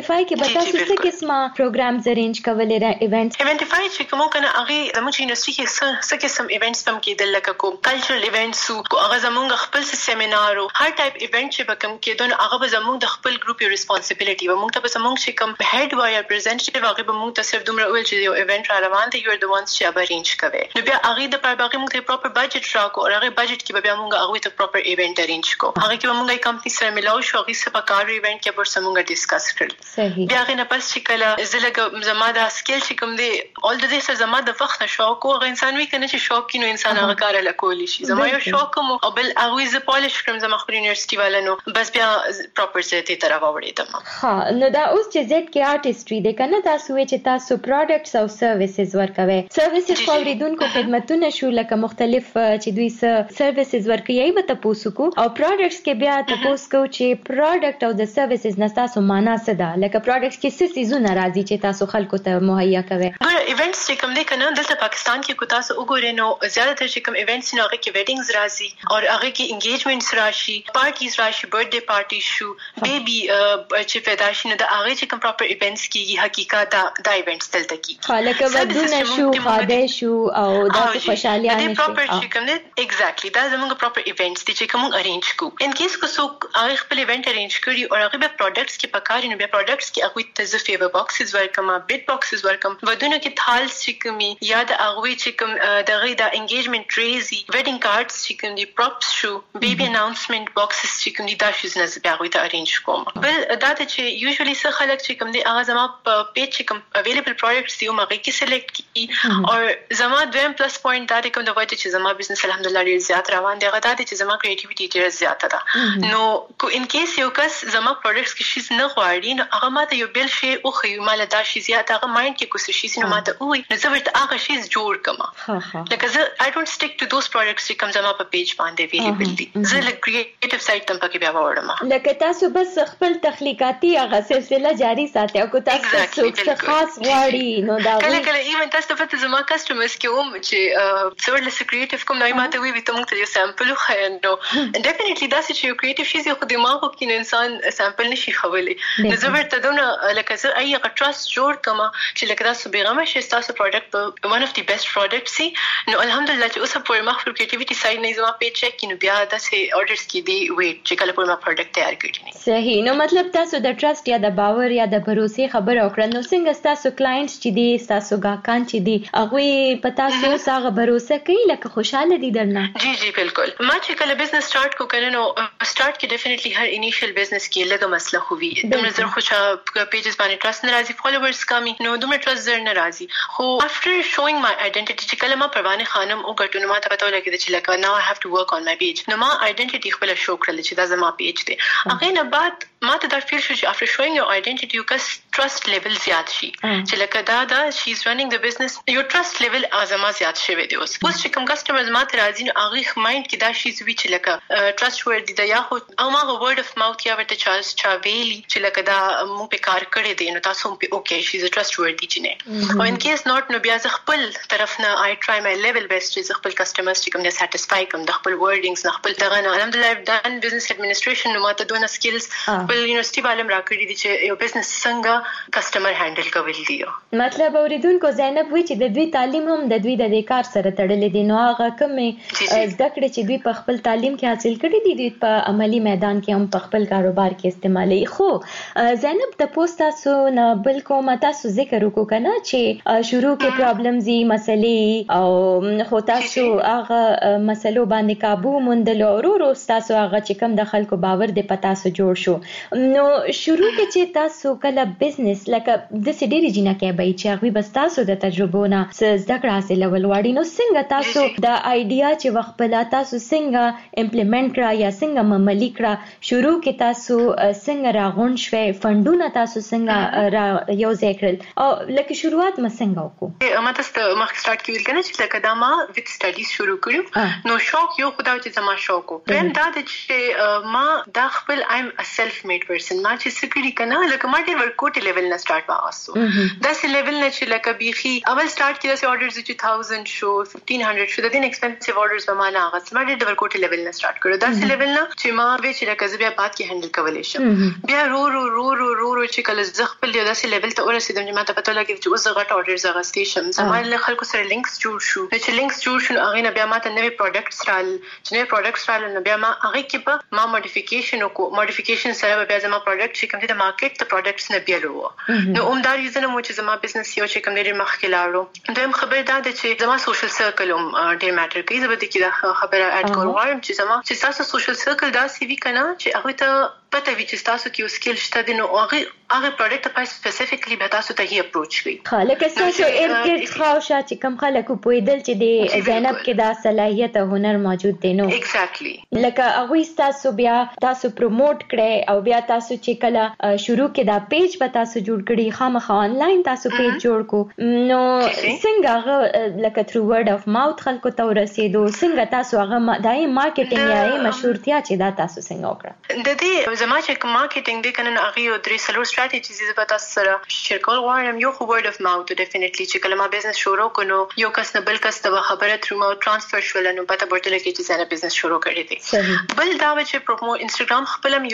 ایونټیفای کې به تاسو څه قسمه پروګرامز ارینج کولای را ایونټیفای چې کوم کنه هغه زموږ یونیورسيټي کې څه قسم ایونټس هم کېدل لکه کوم کلچرل ایونټس کو هغه زموږ خپل سیمینار او هر ټایپ ایونټ چې بکم کېدون هغه زموږ د خپل ګروپ یو responsibility و موږ ته زموږ چې کوم هډ وای ریپرزنټیټیو هغه به موږ ته صرف دومره ویل چې یو ایونټ را روان دی یو د وانس چې ارینج کوي نو بیا هغه د پر باقي موږ ته پراپر بجټ راکو او هغه بجټ کې بیا موږ هغه ته پراپر ایونټ ارینج کو هغه کې موږ یو کمپنی سره ملاو شو هغه څه په کار ایونټ کې پر سمونګه ډیسکس کړل بیا هغه نه پس چې کله زلګ زما د سکیل چې کوم دی اول د دې سره زما د وخت شوق او انسان وی کنه چې شوق کینو انسان هغه کار له کولی شي زما یو شوق مو او بل هغه ز پالیش کوم زما خپل یونیورسيټي والانو بس بیا پراپر ځای ته راوړې دم ها نو دا اوس چې زد کې آرټستري د کنه تاسو چې تاسو پروډکټس او سرویسز ورکوي سرویسز خوريدونکو خدماتونه شو لکه مختلف چې دوی سرویسز ورکوي به تاسو کو او پروډکټس کې بیا تاسو کو چې پروډکټ او د سرویسز نه تاسو معنا څه ده لکه پروډکټس کې څه سيزونه راځي چې تاسو خلکو ته مهیا کوي ګور ایونټس چې کوم دي کنه دلته پاکستان کې کو تاسو وګورئ نو زیاتره چې کوم ایونټس نه هغه کې ویډینګز راځي او هغه کې انګیجمنټس راشي پارټیز راشي برثډے پارټي شو بیبي چې پیدا شي نو د هغه چې کوم پراپر ایونټس کیږي حقیقت دا ایونټس دلته کیږي خلک ودونه شو خاده شو او دا خوشالي نه شي پراپر چې کوم دي ایگزیکټلی دا زموږ پراپر ایونټس دي چې کوم ارینج کو ان کیس کو سو هغه خپل ایونټ ارینج کړي او هغه به پروډکټس کې پکاري نو بیا پروډکټس کې هغه ته ز فیور باکسز ورکم بیت باکسز ورکم ودونه کې تھالز چې کومي یا د هغه چې کوم دغه د انګیجمنت ټریزي ویډینګ کارتس چې کوم دي پروپس شو بیبي اناونسمنت باکسز چې کوم دي دا شیز نه بیا هغه ته ارینج کوم بل دا چې یوزولي څه خلک چې کوم دي هغه زما په پیج چې کوم اویلیبل پروډکټس دي هغه کې سلیکټ کی او زما دویم پلس پوینټ دا دی کوم د وجه چې زما بزنس الحمدلله ډیر زیات روان دی هغه دا چې زما کریټیویټي ډیر زیات ده نو کو ان کیس یو کس زما پروډکټس کې شیز نه غواړي نو هغه ماته یو بل شی او خو مال دا شی زیات هغه مایند کې کوم شی نو ماته وي نو زه ورته هغه شی جوړ کما لکه زه I don't stick to those products چې کوم زما په پیج باندې ویلیبل دي زه له کریټیو سایت تم پکې بیا وړم لکه تاسو بس خپل تخلیقاتي هغه سلسله جاری ساتي او کو تاسو څه خاص غواړي نو دا کله ایون تاسو په زما کسٹمرز کې چې څورل سکریټیو کوم نو ماته وی ته موږ ته یو سامپل خو نو ډیفینیټلی دا چې یو کریټیو شی خو دماغ کې انسان سامپل نشي خولی نو زه ورته دونه لکه زه ایغه ټرست جوړ کما چې لکه تاسو بیغمه شي تاسو پروډکټ one of the best products سي نو الحمدلله چې اوسه په مخ پر کریټیویټي سایډ نه زما پیج چک کینو بیا د سه اورډرز کې دی ویټ چې کله په ما پروډکټ تیار کړی صحیح نو مطلب تاسو د ټرست یا د باور یا د باور خبره وکړه نو څنګه تاسو کلاینټس چې دي تاسو ګاکان چې دي هغه په تاسو سره باور کوي لکه خوشاله دي درنه جی بالکل ما چې کله بزنس سٹارټ کو کنه نو سٹارټ کې ډیفینیټلی هر انیشل بزنس کې لږه مسله خو وي د نظر خوشا پیجز باندې ټرست ناراضي فالوورز کمی نو دومره ټرست زر ناراضي خو افټر شوینګ مای آیډنټیټي چې کله ما پروانه خانم او ګټونه ما ته پته ولګید چې لکه ناو آی هاف ټو ورک آن مای پیج نو ما آیډنټیټي خپل شو کړل چې دا زما پیج دی هغه نه بعد ما ته دا فیل شو چې افټر شوینګ یور آیډنټیټي یو کس ټرست لیول زیات شي چې لکه دا شي از رننګ د بزنس یو ټرست لیول ازما زیات شوی دی اوس چې کوم کسٹمرز ما ته راځي نو هغه مایند کې دا شي وی چې لکه ټرست وردی دا یا خو او ما ورډ اف ماوث یا ورته چا ویلی چې لکه دا مو په کار کړی دی نو تاسو په اوکے شي از ټرست وردی چې نه او ان کیس نوٹ نو بیا ز خپل طرف نه آی ټرای مای لیول بیسټ چې خپل کسٹمرز چې کوم نه سټیسفای کوم د خپل ورډینګز نه خپل دغه نه الحمدلله دان بزنس ایڈمنسټریشن نو ماته دونه سکلز خپل یونیورسيټي والم راکړي دي چې یو بزنس څنګه کسٹمر هندل کول دي مطلب اوریدونکو زینب وی چې د دوی تعلیم هم د دوی د کار سره تړلې دي نو هغه کومه زده کړې چې دوی په خپل تعلیم کې حاصل کړي دي دوی په عملی میدان کې هم په خپل کاروبار کې استعمالي خو زینب د پوسټاسو نه بل کومه تاسو ذکر وکړو کنه چې شروع کې پرابلمز یې مسلې او خو تاسو هغه مسلو باندې قابو موندل او ورو تاسو هغه چې کوم د خلکو باور د پتا سو جوړ شو نو شروع کې چې تاسو کله بزنس لکه د سډيري جنا کې به چې هغه بس تاسو د تجربونه زده کړه حاصل ولواړي نو څنګه تاسو د ایډیا چې وخت په لا تاسو څنګه امپلیمنٹ کړه یا څنګه عملی کړه شروع کې تاسو څنګه راغون شوي فندونه تاسو څنګه یو ذکر او لکه شروعات ما څنګه وکړو ما تاسو مخ سٹارټ کیول کنه چې لکه دا ما وذ سټډیز شروع کړو نو شوق یو خدای چې زما شوق و پم دا چې ما دا خپل ایم ا سیلف انټیمیټ پرسن ما چې سکړی کنه لکه ما ډېر ورکوټ لیول نه سٹارټ واغستو داسې لیول نه چې لکه بيخي اول سٹارټ کې داسې اورډرز چې 1000 شو 1500 شو د دین ایکسپنسیو اورډرز به ما نه اغست ما ډېر ورکوټ لیول نه سٹارټ کړو داسې لیول نه چې ما به چې لکه زه بیا بعد کې هندل کولای شم بیا رو چې کله زه خپل یو داسې لیول ته ورسېدم چې ما ته پته لګی چې اوس زه غټ اورډرز اغستې شم زموږ له خلکو سره لینکس جوړ شو چې لینکس جوړ شو هغه نه بیا ما ته نوې پروډکټس رال چې نوې پروډکټس رال نو بیا ما هغه کې په ما موډیفیکیشن سره بیا زما پروډکټ چې کوم دي د مارکیټ ته پروډکټس نه بیلو نو عمدار ریزن مو چې زما بزنس یو چې کوم لري مخکې لاړو دویم خبر دا ده چې زما سوشل سرکل هم ډېر میټر کوي زه به دې کې خبره اډ کوم غواړم چې تاسو سوشل سرکل دا سی وی کنه چې هغه ته پته وی چې تاسو کې سکیل شته دي نو هغه پروډکټ په سپیسیفیکلی به تاسو ته هی اپروچ کوي خلک تاسو ارګ خاوشه چې کم خلک په دل چې د زینب کې دا صلاحیت او هنر موجود دی نو ایگزیکټلی لکه هغه تاسو بیا تاسو پروموټ کړئ او بیا تاسو چې کله شروع کې دا پیج په تاسو جوړ کړی خامخا آنلاین تاسو پیج جوړ کو نو څنګه هغه لکه تھرو ورډ اف ماوث خلکو ته ورسېدو څنګه تاسو هغه دای مارکیټینګ یا مشهورتیا چې دا تاسو څنګه وکړه د دې زما چې مارکیټینګ دې کنه هغه یو درې سلور سټریټیجیز زه به تاسو سره شیر کول غواړم یو خو ورډ اف ماوث ډیفینیټلی چې کله ما بزنس شروع کړو یو کس نه بل کس ته خبره تھرو ماوث ټرانسفر شول نو پته ورته لګی چې زه بزنس شروع کړی دی بل دا چې انستګرام خپلم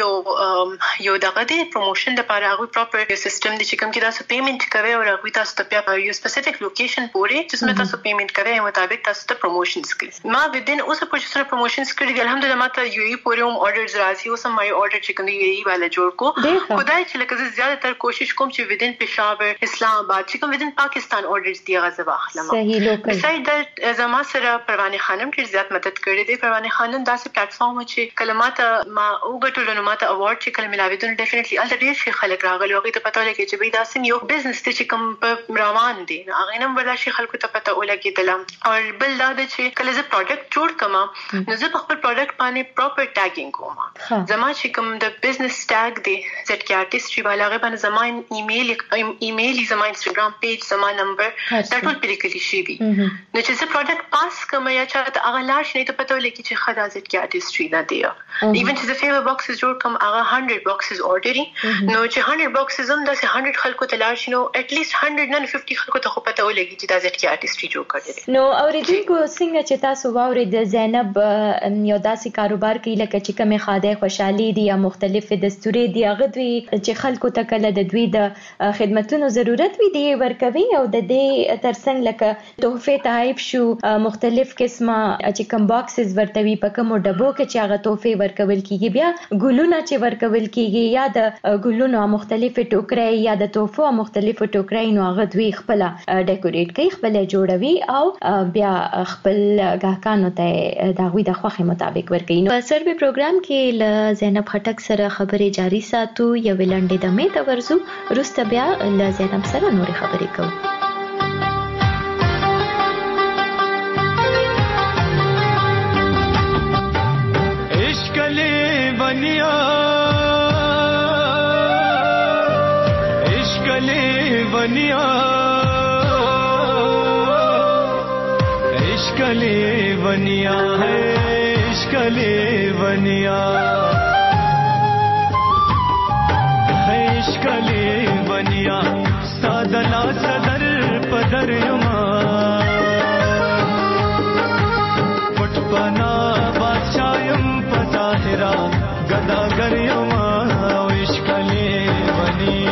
یو دغه دی پروموشن لپاره هغه پراپر سیستم دی چې کوم کې تاسو پیمنٹ کوي او هغه تاسو ته په یو سپیسیفیک لوکیشن پورې چې تاسو پیمنٹ کوي مطابق تاسو ته پروموشنز کوي ما ودین اوس په چې سره پروموشنز کړی الحمدلله ما ته یو ای پورې هم اورډرز راځي اوس ما یو اورډر چې کوم دی یو والا جوړ کو خدای چې لکه زه زیاده تر کوشش کوم چې ودین پېښور اسلام آباد چې کوم ودین پاکستان اورډرز دی غزه واخلم صحیح لوکل بساید د زما سره پروانه خانم ډیر زیات مدد کړې دی پروانه خانم داسې پلیټ فارم چې کلمات ما وګټل نو ما ته اوارډ چې کلمې لاوي دونه ډیفینیټلی ال ډیر شي خلک راغلي هغه ته پته ولګي چې به دا سم یو بزنس ته چې کوم روان دي هغه نم ولا شي خلکو ته پته ولګي او بل دا چې کله زه پروډکټ جوړ کما نو زه خپل پروډکټ باندې پراپر ټاګینګ کوم زما چې کوم د بزنس ټاګ دی زت کې آرټیست چې بالاغه باندې زما ایمیل زما انستګرام پیج زما نمبر دا ټول پرې کلی شي وي نو چې زه پروډکټ پاس کوم یا چاته هغه لاش نه ته پته ولګي چې خدا زت کې آرټیست نه دی ایون چې زه فیور باکسز جوړ کوم هغه 100 باکسز اورډري نو چې 100 باکسز هم د 100 خلکو ته لاش نو اټ لیست 150 خلکو ته خو پته ولګي چې دا زت کې آرټیست جوړ کړی نو اوریدونکو څنګه چې تاسو واوري د زینب یو داسې کاروبار کوي لکه چې کومه خاده خوشحالي دي یا مختلف دستوري دي هغه دوی چې خلکو ته کله د دوی د خدماتونو ضرورت وي دی ورکوي او د دې ترڅنګ لکه تحفه تحائف شو مختلف قسمه چې کوم باکسز ورتوي په کوم ډبو کې چې هغه تحفه ورکول کیږي بیا ګلونه چې ورکول کیږي یا د ګلونو مختلف ټوکرای یا د تحفو مختلف ټوکرای نو هغه دوی خپل ډیکوریټ کوي خپل جوړوي او بیا خپل غاکانو ته د غوي د خوخه مطابق ورکوي نو سروي پروګرام کې ل زینب خټک سره خبرې جاری ساتو یو لنډه دمه ته ورزو روسته بیا ل زینب سره نوري خبرې کوو ونیا ہے عشق ونیا ہے عشق ونیا سادلا صدر پدر یما پٹ پنا بادشاہم پظاہرا گداگر یما عشق ونیا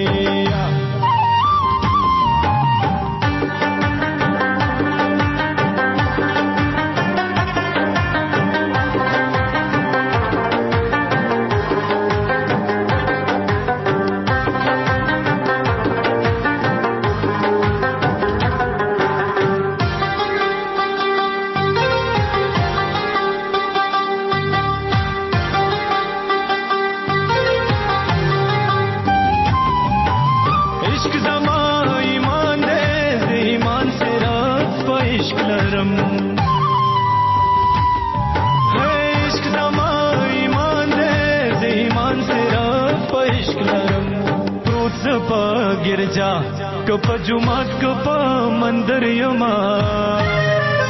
गिरजा कप जुमात कप मंदिर यमा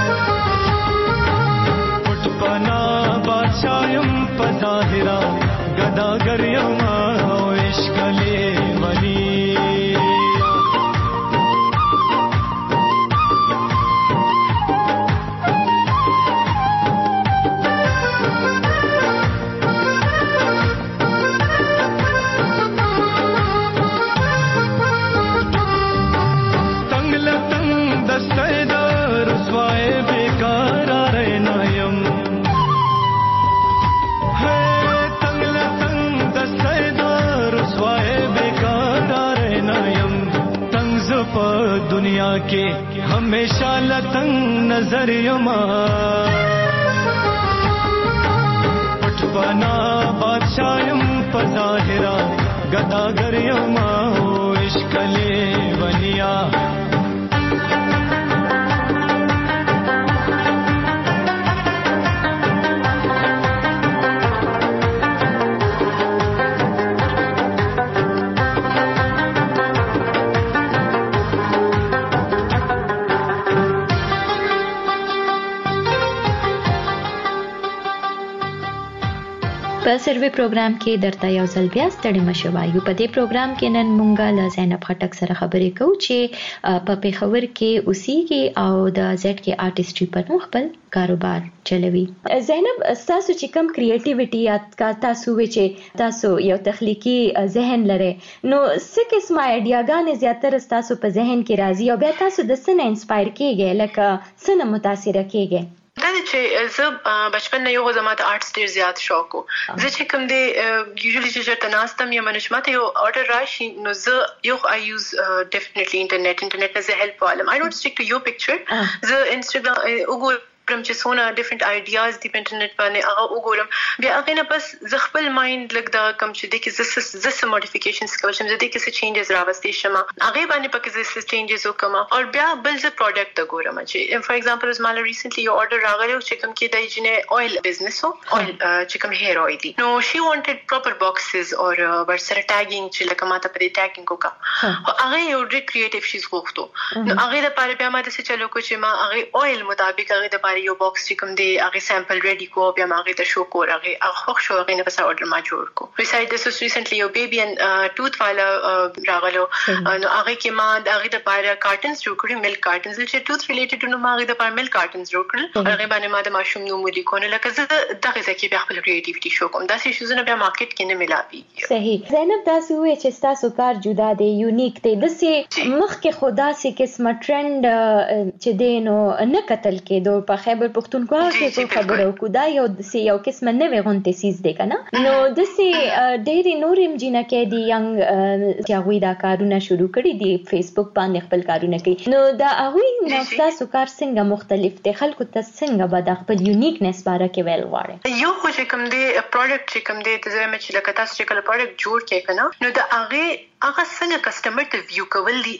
पुटपना बादशाहम पजाहिरा गदागर यमा इश्क लेवनी दुनिया के हमेशा लतंग नजर यमा उठवाना बादशाहम पजाहिरा गदागर यमा इश्क लेवनिया په سروي پروګرام کې درته یو ځل بیا ستړي مشو وایو. په دې پروګرام کې نن مونږه له زینب خټک سره خبرې کوو چې په پېښور کې اوسېږي او د زیډ کې آرټستري پر مخ خپل کاروبار چلوي. زینب تاسو چې کوم کریټیویټي یا تاسو چې تاسو یو تخلیقي ذهن لرئ نو څه قسمه ایډیاګانې زیاتره تاسو په ذهن کې راځي او بیا تاسو د څه نه انسپایر کیږئ لکه څه نه متاثره کیږئ؟ دا چې زه بچپن نه یو زما د آرټس ډیر زیات شوق وو. زه چې کوم دی یوزلی چې چېرته ناستم یا منشمات یو آرډر راشي نو زه آی یوز ډیفینیټلی انټرنیټ نه زه هیلپ والم. آی ډونټ سټیک ټو یور پکچر. زه انسټاګرام وګورم چې څونه ډیفرنٹ آیډیاز دی په انټرنیټ باندې هغه وګورم بیا هغه نه بس زه خپل مایند لګ دا کم چې د کې زه مودیفیکیشنز کوم چې د کې څه چینجز راوستي شم هغه باندې پکې زه چینجز وکم او بیا بل زه پروډکټ وګورم چې فار ایگزامپل از مال ریسنټلی یو آرډر راغلی چې کوم کې د جنې اویل بزنس او اویل چې کوم هیر اویل دی نو شي وانټډ پراپر باکسز اور ورسره ټاګینګ چې لکه ماته په دې ټاګینګ وکم هغه یو ډېر کریټیو شیز غوښتو نو هغه لپاره بیا ماته څه چلو کو چې ما هغه اویل مطابق هغه د یو باکس چې کوم دی هغه سیمپل ریډي کو بیا هغه ته شو کو هغه خوښ شو هغه نه بس اورډر ما جوړ کو. بساید دس ریسنټلی یو بیبي ان ټوث والا راغلو نو هغه کې ما هغه د پاره کارټنز جوړ کړی ملک کارټنز چې ټوث ریلیټډ نو ما هغه د پاره ملک کارټنز جوړ کړل هغه باندې ما د ماشوم نوم لیکونه لکه زه دغه ځکه بیا خپل کریټیویټي شو کوم داسې شوزونه بیا مارکیټ کې نه ملاوي. صحیح. زینب تاسو وې چې تاسو کار جدا دی یونیک دی دسه مخ کې خدا سي قسمه ټرند چې دینو نه قتل کېدو په خیبر پختونخوا کې خبرو کو دا یو قسمه نوې غونټه سیز دی کنه نو دسه ډېری نورم جنہ کې دی ینګ چې هغه دا کارونه شروع کړی دی فیسبوک باندې خپل کارونه کوي نو دا هغه نو تاسو کار څنګه مختلف دی خلکو ته څنګه به د خپل یونیکنس باره کې ویل غواړي یو خو چې کوم دی پروډکټ چې کوم دی ته زما چې لکه تاسو چې کله پروډکټ جوړ کې کنه نو دا هغه څنګه کسٹمر ته ویو کول دي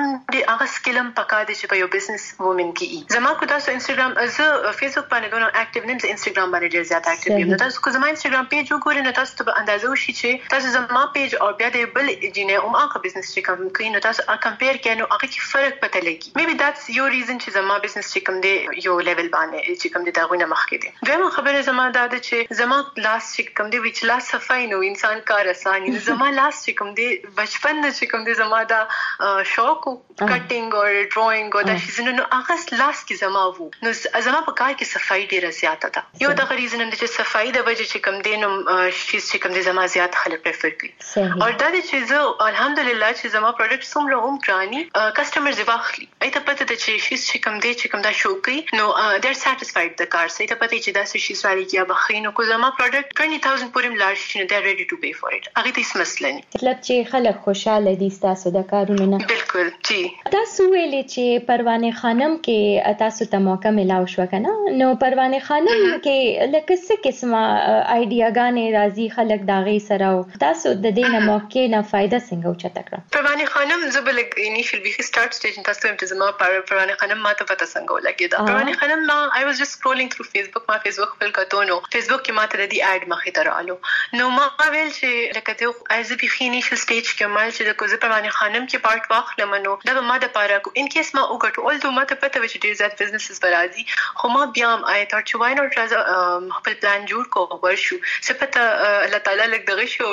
هغه سکلم پکا دي چې په یو بزنس وومن کې زما کو تاسو انستګرام زه فیسبوک باندې دونه اکټیو نیم زه انستګرام باندې ډیر زیات اکټیو یم نو تاسو کو زما انستګرام پیج وګورئ نو تاسو ته اندازه وشي چې تاسو زما پیج او بیا د بل جنې او هغه بزنس چې کوم کوي نو تاسو کمپیر کړئ نو هغه کې فرق پته لګي میبي داتس یو ریزن چې زما بزنس چې کوم دی یو لیول باندې چې کوم دی دا غوښنه مخکې دي دویمه خبره زما دا ده چې زما لاس چې کوم دی وچ لاس صفای نو انسان کار آسان زما لاس چې کوم دی بچپن نه چې کوم دی زما دا شوق کټینګ او ډراینګ او دا شیزونه نو هغه لاس کې زما وو نو زما په کار کې صفای ډیره زیاته ده یو د ریزن چې صفای د وجه چې کوم دی نو شیز چې کوم دی زما زیات خلک پریفر کوي او دا چې زه الحمدلله چې زما پروډکټ څومره هم ګراني کسٹمرز واخلي ایته پته ته چې شیز چې کوم دی چې کوم دا شو کوي نو دې ار سټیسفاید د کار سره ته پته چې دا شیز والی کې بخینو کو زما پروډکټ 20000 پورم لارج شنه دې ریډي ټو پے فور اټ هغه دې مسله نه مطلب چې خلک خوشاله دي تاسو د کارونه نه بالکل جی تاسو ویلې چې پروانه خانم کې تاسو ته موقع ملاو شو کنه نو پروانه خانم کې لکه څه قسمه آیډیاګانې راځي خلک داغي سره تاسو د دې نه موقع نه فائدہ څنګه اوچته کړه پروانه خانم زبل انیشل بي سٹارټ سټیج تاسو ته زما پروانه خانم ماته پته څنګه ولګیدا پروانه خانم ما I was just scrolling through Facebook ما فیسبوک خپل کتونو فیسبوک کې ماته د اډ مخې ته رالو نو ما ویل چې لکه ته از بي انیشل سټیج کې فرمایل چې د کوزه پروانه خانم کې پارت واخلم نو دا ما د پاره کو ان کیس ما وګټو اول دوه ماته پته و چې ډیر زیات بزنسز برازي خو ما بیا آی ثاټ چې وای نو خپل پلان جوړ کو ورشو سپته الله تعالی لګ دغه شو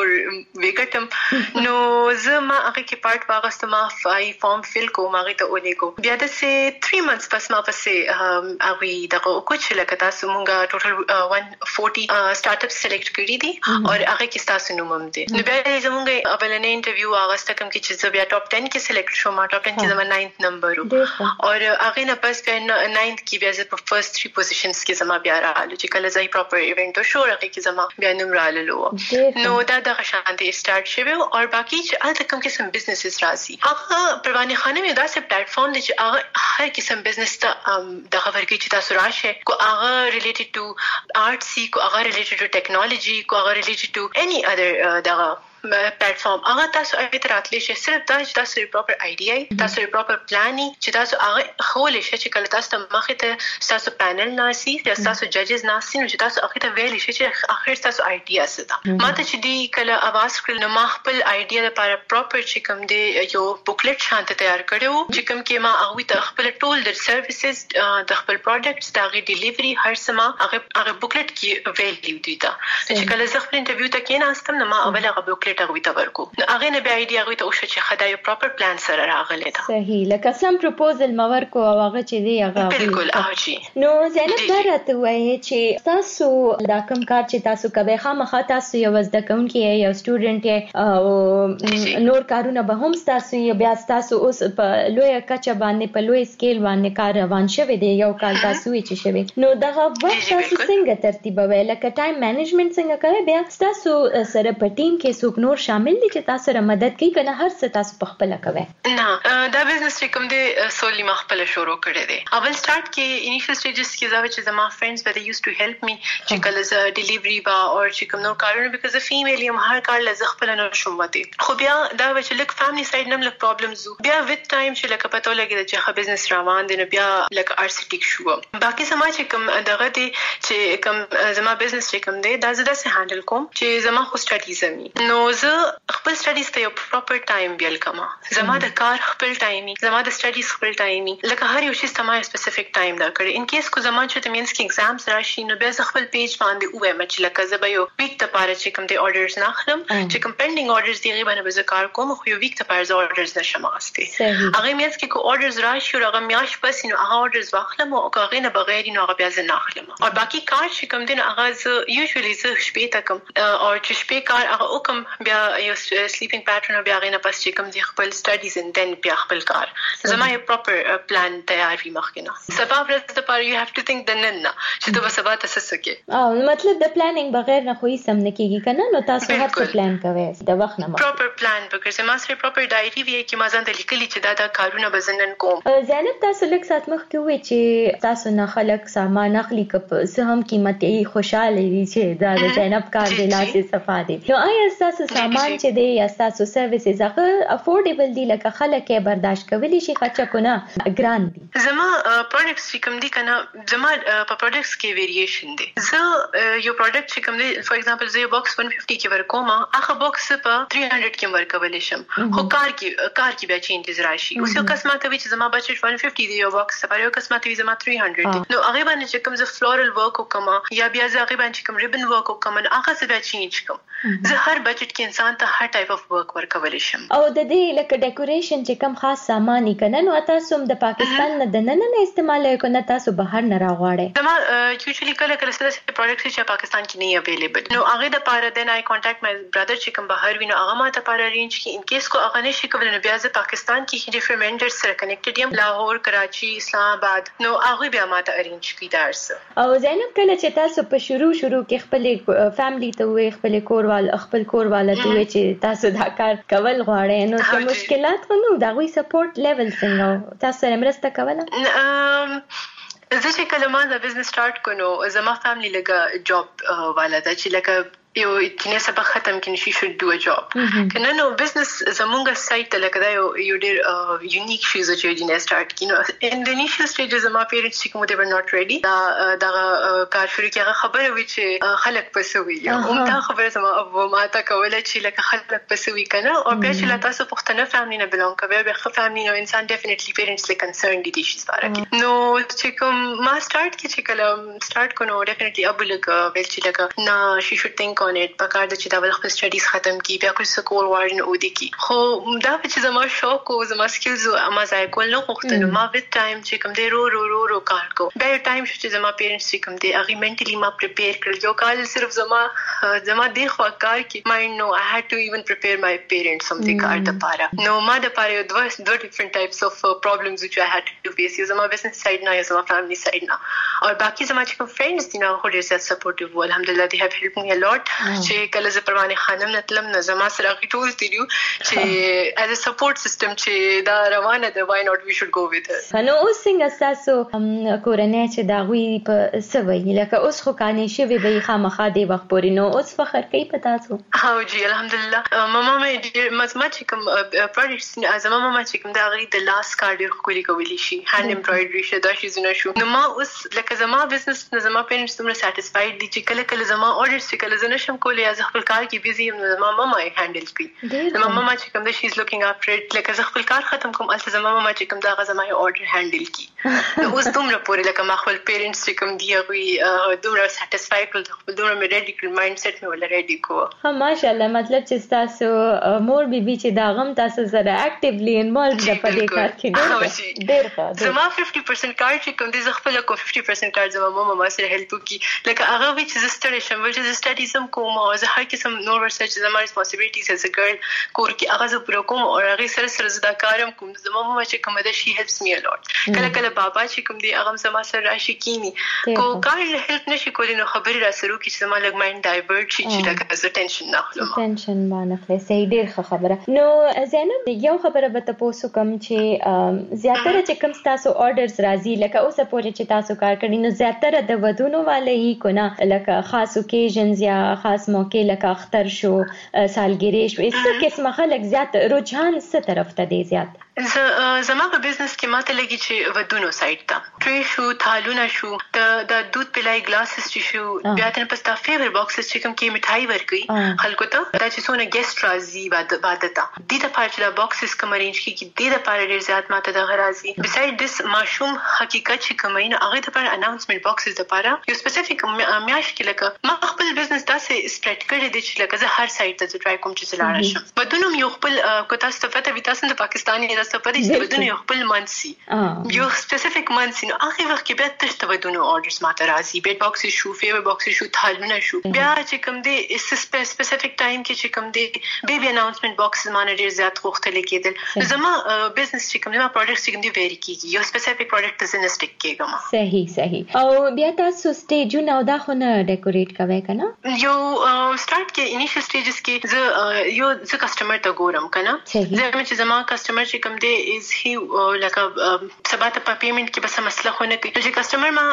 وګټم نو زه ما هغه کې پارت واغستم ما فارم فل کو ما ته ولېګو بیا د سه 3 months پس ما پسې هغه دغه کوچ لکه تاسو مونږه ټوټل 140 سٹارټ اپ سلیکټ کړی دي او هغه کې تاسو نوم هم دي نو بیا زمونږه اولنې انټرویو واغسته کوم کې چې زه بیا ټاپ 10 کې سلیکټ شوم ټاپ 10 کې زما 9th نمبر او هغه نه پس بیا 9th کې بیا زه په فرست 3 پوزیشنز کې زما بیا راغلو چې کله ځای پراپر ایونت شو هغه کې زما بیا نوم رالو نو دا د شانتي سٹارټ شوه او باقي چې الته کوم قسم بزنسز راځي هغه پروانه خانم دا سه پلیټ فارم دی چې هغه هر قسم بزنس ته د خبرګي چې تاسو راشه کو هغه ریلیټډ ټو آرټ سی کو هغه ریلیټډ ټو ټیکنالوژي کو هغه ریلیټډ ټو اني ادر دغه پلیټ فارم هغه تاسو اته راتلی شي صرف دا چې تاسو پراپر آیډیا تاسو پراپر پلانینګ چې تاسو هغه خولې شي چې کله تاسو مخه ته تاسو پینل ناسي یا تاسو ججز ناسي نو چې تاسو هغه ته ویل شي چې اخر تاسو آیډیا څه ده ماته چې دی کله اواز کړل نو ما خپل آیډیا لپاره پراپر چې کوم دی یو بوکلیټ شانته تیار کړو چې کوم کې ما هغه ته خپل ټول د سرویسز د خپل پروډکټس د هغه ډیلیوري هر سما هغه بوکلیټ کې ویلیو دی دا چې کله زه خپل انټرویو ته کېناستم نو ما اول هغه بوکلیټ هغه ته ورکو هغه نه بیا ایډیا هغه ته او چې خدای پراپر پلان سره راغلی دا صحیح لکه سم پروپوزل ما ورکو او هغه چې دی هغه بالکل اوجی نو زینب درته وایي چې تاسو دا کوم کار چې تاسو کوي خامخا تاسو یو زده کوونکی یو سټوډنټ او نور کارونه به هم تاسو یې بیا تاسو اوس په لوی کچه باندې په لوی سکیل باندې کار روان شوی دی یو کال تاسو چې شوی نو دغه وخت تاسو څنګه ترتیبوي لکه ټایم مینجمنت څنګه کوي بیا تاسو سره په ټیم کې څوک نور شامل دي چې تاسو سره مدد کوي کنه هر څه تاسو په خپل کوي نه دا بزنس کوم دی سولي ما خپل شروع کړی دی اول سٹارټ کې انیشل سټیجز کې دا چې زما فرندز به یوز ټو هیلپ می چې کله ز ډیلیوری با او چې کوم نور کارونه بیکاز فیمیل یم هر کار له خپل نه شوم وته خو بیا دا چې لک فیملی ساید نم لک پرابلمز بیا وذ ټایم چې لک پته لګی چې خو بزنس روان دی نو بیا لک ارسټیک شو باقي سما چې کوم دغه دی چې کوم زما بزنس چې کوم دی دا زده سه هانډل کوم چې زما خو سټډیز می نو زه خپل سټډیز ته یو پراپر ټایم بیل کما زما د کار خپل ټایمي زما د سټډیز خپل ټایمي لکه هر یو شی ته ما سپیسیفیک ټایم دا کړی ان کیس کو زما چې مینس کې ایگزامز راشي نو بیا خپل پیج باندې وایم چې لکه زه به یو ویک ته پاره چې کوم دی اورډرز ناخلم چې کوم پینډینګ اورډرز دی غیبه به زه کار کوم خو یو ویک ته پاره اورډرز نشم غاسته هغه مینس کې کو اورډرز راشي هغه میاش پس نو هغه اورډرز واخلم او هغه نه بغیر نو هغه بیا زه ناخلم او باقي کار چې کوم دی هغه زه یوزولي زه شپې ته کوم او چې شپې کار هغه وکم بیا یو sleeping pattern او بیا غینه پس چې کوم دی خپل سټډیز ان دن بیا خپل کار زما یو پراپر پلان تیار وي مخکې سبا ورځ ته پر یو هاف ټو ثینک د نن چې ته سبا تاسو سکه او مطلب د پلانینګ بغیر نه خو یې سم نه کیږي کنه نو تاسو هر څه پلان کوئ د وخت نه پراپر پلان وکړئ زما سره پراپر ډایری وی کې ما ځان ته لیکلي چې دا کارونه بزنن کوم زینب تاسو لک سات مخ کې وې چې تاسو نه خلک سامان اخلي کپ زه هم قیمتي خوشاله دي چې دا د زینب کار دی لاسه صفا دي نو آیا تاسو سامان چې دی یا تاسو سرویسز هغه افورډیبل دي لکه خلک یې برداشت کولی شي خرچه کنه ګران دي زما پروډکټس کوم دي کنه زما په پروډکټس کې ویریشن دي زه یو پروډکټ چې کوم دي فور ایگزامپل زه یو باکس 150 کې ورکوم هغه باکس په 300 کې ورکول شم خو کار کې بیا چینجز راشي اوس یو قسمت وی چې زما بجټ 150 دی یو باکس په یو قسمت وی زما 300 نو هغه باندې چې کوم زه فلورل ورک وکم یا بیا زه هغه باندې کوم ریبن ورک وکم هغه څه بیا چینج کوم زه هر بجټ کې انسان ته هر ټایپ اف ورک ورکول شم او د دې لکه ډیکوریشن چې کوم خاص سامان کنه نو تاسو هم د پاکستان نه د نن نه استعمال کنه تاسو بهر نه راغواړئ زما یوزلی کله څه پروډکټس چې پاکستان کې نه اویلیبل نو هغه د پاره د نای کانټیکټ مای برادر چې کوم بهر وینو هغه ما ته پاره ارینج کی ان کیس کو هغه نشي کولای نو بیا زه پاکستان کې ډیفرنٹ وینډرز سره کنیکټډ یم لاهور کراچي اسلام آباد نو هغه بیا ما ته ارینج کی درس او زینب کله چې تاسو په شروع کې خپل فیملی ته وې خپل کورواله ته وې چې تاسو دا کار کول غواړئ نو څه مشکلات نو دا غوي سپورټ لیول څنګه تاسو سره مرسته کوله زه چې کله ما دا بزنس سٹارټ کونو زما فیملی لګه جاب والا دا چې لکه یو چې سبق ختم کړي شي should do a job کنه نو بزنس زمونږ سایت لکه دا یو ډیر یونیک شیز چې جنې سٹارټ کینو ان د انیشل سټیجز ما پیرنټس چې کوم they were not ready دا کار شروع کیغه خبره وی چې خلک پسوي هم دا خبره زما ابو ما تا کوله چې لکه خلک پسوي کنه او بیا چې تاسو پښتنه فیملی نه بلونګ کوي بیا خو فیملی نو انسان ډیفینیټلی پیرنټس له کنسرن دي شي سپاره نو چې کوم ما سٹارټ کی چې کله سٹارټ کو نو ډیفینیټلی ابو لګ ویل چې لګ نه شي شوډ ثینک on it پکار د چې دا ول خپل سټډیز ختم کی بیا کوم سکول وارن او دي کی خو دا چې زما شوق او زما سکلز ما ځای کول نو وختونه ما ویت ټایم چې کوم دی رو کار کو بیا ټایم چې زما پیرنټس چې کوم دی اغه منټلی ما پریپیر کړل یو کال صرف زما دی خو کار کی مایند نو I had to even prepare my parents something کار د پاره نو ما د پاره دوه different types of problems which I had to face زما business side نه زما family side نه او باقی زما چې کوم friends دي نو خو ډیر زیات supportive الحمدلله they have helped me a lot چې کله ز پروانه خانم نتلم نظم سره ټول تیریو چې as a support system چې دا روانه ده why not we should go with it نو اوس څنګه تاسو کورنۍ چې دا غوي په سوي لکه اوس خو کاني شوی به خامخا دی وخت پورې نو اوس فخر کوي پتا تاسو ها جی الحمدلله ماما مې مزمت کوم پروډکټس زما ماما چې کوم دا غي د لاس کار ډیر کولی کولی شي هاند امبرايډري شدا شي زنه شو نو ما اوس لکه زما بزنس زما پیرنټس تمره ساتیسفاید دي چې کله زما اورډرز چې کله زنه شم کولی از خپل کار کې بیزی یم زما ماما یې هانډل کوي زما ماما چې کوم دا شي از لوکینګ افټر اټ لکه زه خپل کار ختم کوم البته زما ماما چې کوم دا غزما یې اورډر هانډل کوي نو اوس دومره پورې لکه ما خپل پیرنټس چې کوم دی هغه دومره ساتیسفاید کړل خپل دومره مې ریډي کړل مایند سیټ مې ولا ریډي کو ها ماشاءالله مطلب چې تاسو مور بیبي چې دا غم تاسو سره اکټیولی انوالوډ د پدې کار کې ډېر ښه زما 50% کار چې کوم دی زه خپل کو 50% کار زما ماما سره هیلپ کوي لکه هغه وی چې زستړی شم ول چې سټډیز هم کوم او زه هر قسم نور ورسچ زما ریسپانسیبিলিټیز از ا ګرل کور کې هغه زه پوره کوم او هغه سره زدا کارم کوم زما ماما چې کوم ده شي هیلپس می ا لوټ کله بابا چې کوم دی هغه زما سره راشي کینی کو کار هیلپ نشي کولی نو خبري را سره کی چې زما لګ مایند ډایورټ شي چې لکه زه ټینشن نه اخلم ټینشن باندې خلاص صحیح ډیر خبره نو زینب یو خبره به تاسو کوم چې زیاتره چې کوم تاسو اورډرز راځي لکه اوس پورې چې تاسو کار کړی نو زیاتره د ودونو والے هی کو نه لکه خاص اوکیژنز یا خاص موقع لکه اختر شو سالګری شو هیڅ قسمه خلک زیات رجحان څه طرف ته دی زیات زما په بزنس کې ماته لګي چې ودونو سایت ته ټری شو تھالونه شو د دود پلای ګلاسز چې شو بیا تن پستا فیور باکسز چې کوم کې مټای ورکي خلکو ته دا چې څونه ګیسټ راځي بعد ته دي د پاره چې باکسز کوم ارینج کی دي د پاره ډیر زیات ماته د غرازي بساید دس ماشوم حقیقت چې کومین هغه د پاره اناونسمنت باکسز د پاره یو سپیسیفیک میاش کې لکه ما خپل بزنس تاسو سپریډ کړی دي چې لکه زه هر سایت ته ټرای کوم چې لاړ شم ودونو یو خپل کو تاسو ته پته وي تاسو د پاکستاني سپدې چې ودونه یو خپل منسي یو سپیسیفیک منسي نو هغه وخت کې بیا تاسو ودونه اورډرز ماته راځي بیت باکس شو فیور باکس شو تھالونه شو بیا چې کوم دی سپیسیفیک ټایم کې چې کوم دی بیبي اناونسمنت باکس مانه ډیر زیات خوختل کېدل زما بزنس چې کوم دی ما پروډکټس چې کوم دی ویری کیږي یو سپیسیفیک پروډکټ ته زنستیک کېږم صحیح او بیا تاسو سټیجونه او دا خو نه ډیکوریټ کوي کنه یو سٹارټ کې انیشل سټیجز کې زه کسٹمر ته ګورم کنه زه چې زما کسٹمر چې کوم دی از هی لکه سبا ته پیمنٹ کې بس مسله خو نه کوي چې کسٹمر ما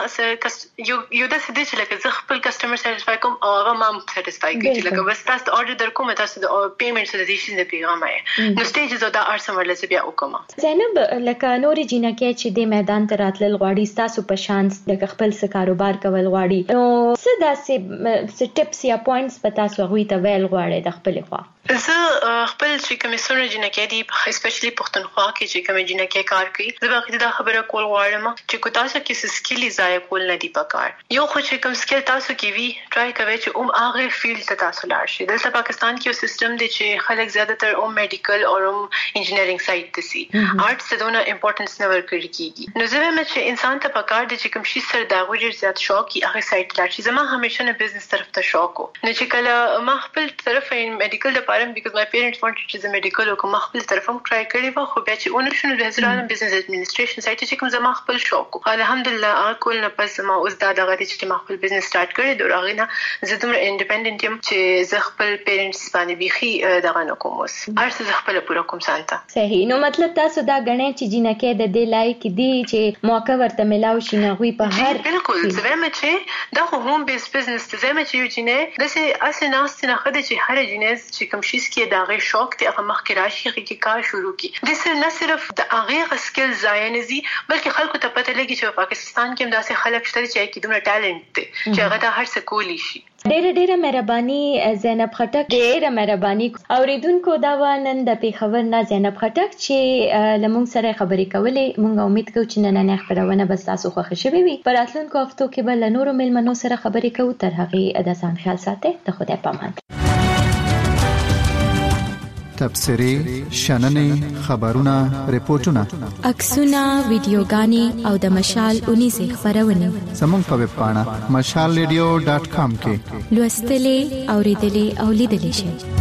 یو د سده چې لکه زه خپل کسٹمر سټیسفای کوم او هغه ما سټیسفای کوي لکه بس تاسو اورډر در کوم تاسو د پیمنٹ سره د شي نه پیغام آی نو سټیجز او دا ارسمر لسه بیا وکم زینب لکه نوري جنکه چې د میدان ته راتلل غواړي تاسو په شانس د خپل څه کاروبار کول غواړي نو څه داسې ټیپس یا پوینټس پتا سو غوي ته ویل غواړي د خپل خوا زه خپل چې کوم څونه جنکه دي اسپیشلی پښتونخوا کې چې کوم جنکه کار کوي زه به دا خبره کول غواړم چې کو تاسو کې سکیل ضایع کول نه دی پکار یو خو چې کوم سکیل تاسو کې وی ټرای کوي چې هغه فیلډ ته تاسو لاړ شئ دلته پاکستان کې یو سیستم دی چې خلک زیاتره میډیکل او انجینرینګ سایت ته سي آرټس ته دونه امپورټنس نه ورکړي کیږي نو زه مې چې انسان ته پکار دی چې کوم شي سره دا غوړي زیات شوق هغه سایت لاړ شي زما همیشه نه بزنس طرف ته شوق نو چې کله ما خپل طرف میډیکل د لپاره بیکاز مای پیرنټس وانټ چې زه میډیکل وکم خپل طرفم ټرای کړی و خو بیا چې اون شنو د هزران بزنس اډمنستریشن سایت چې کوم زما خپل شوق الحمدلله کول نه پس ما اوس دا دغه چې ما خپل بزنس سٹارټ کړی دغه نه زه دومره انډیپندنت یم چې زه خپل پیرنټس باندې بيخي دغه نه کوم اوس هر څه زه خپل پوره کوم سانته صحیح نو مطلب تاسو دا غنئ چې جنکه د دې لایق دي چې موقع ورته ملاو شي نه وي په هر بالکل زما چې دا هوم بیس بزنس ته زما چې یو جنې د سه اسناس نه خدای چې هر جنس چې کوم شي کې دغه شوق ته هغه مخ کې راشي کې کار شروع کی د سه نه صرف د هغه سکل ځای نه زی بلکې خلکو ته پته لګي چې پاکستان کې هم داسې خلک شته چې کې دومره ټالنت دي چې هغه دا هر څه کولی شي ډېره مهرباني زینب خټک ډېره مهرباني اوریدونکو دا وانن د پیښور نه زینب خټک چې لمون سره خبرې کولې مونږ امید کوو چې نن خبرونه بس تاسو خوښ شوي وي پر راتلونکو هفتو کې بل نورو ملمنو سره خبرې کوو تر هغه د ځان خیال ساتئ د خدای پامان تبصري شننې خبرونه ریپورتونه عکسونه ویډیوګانې او د مشال 19 خبرونه زموږ په ویب پاڼه mashalradio.com کې لوستلې اوریدلې او لیدلې شئ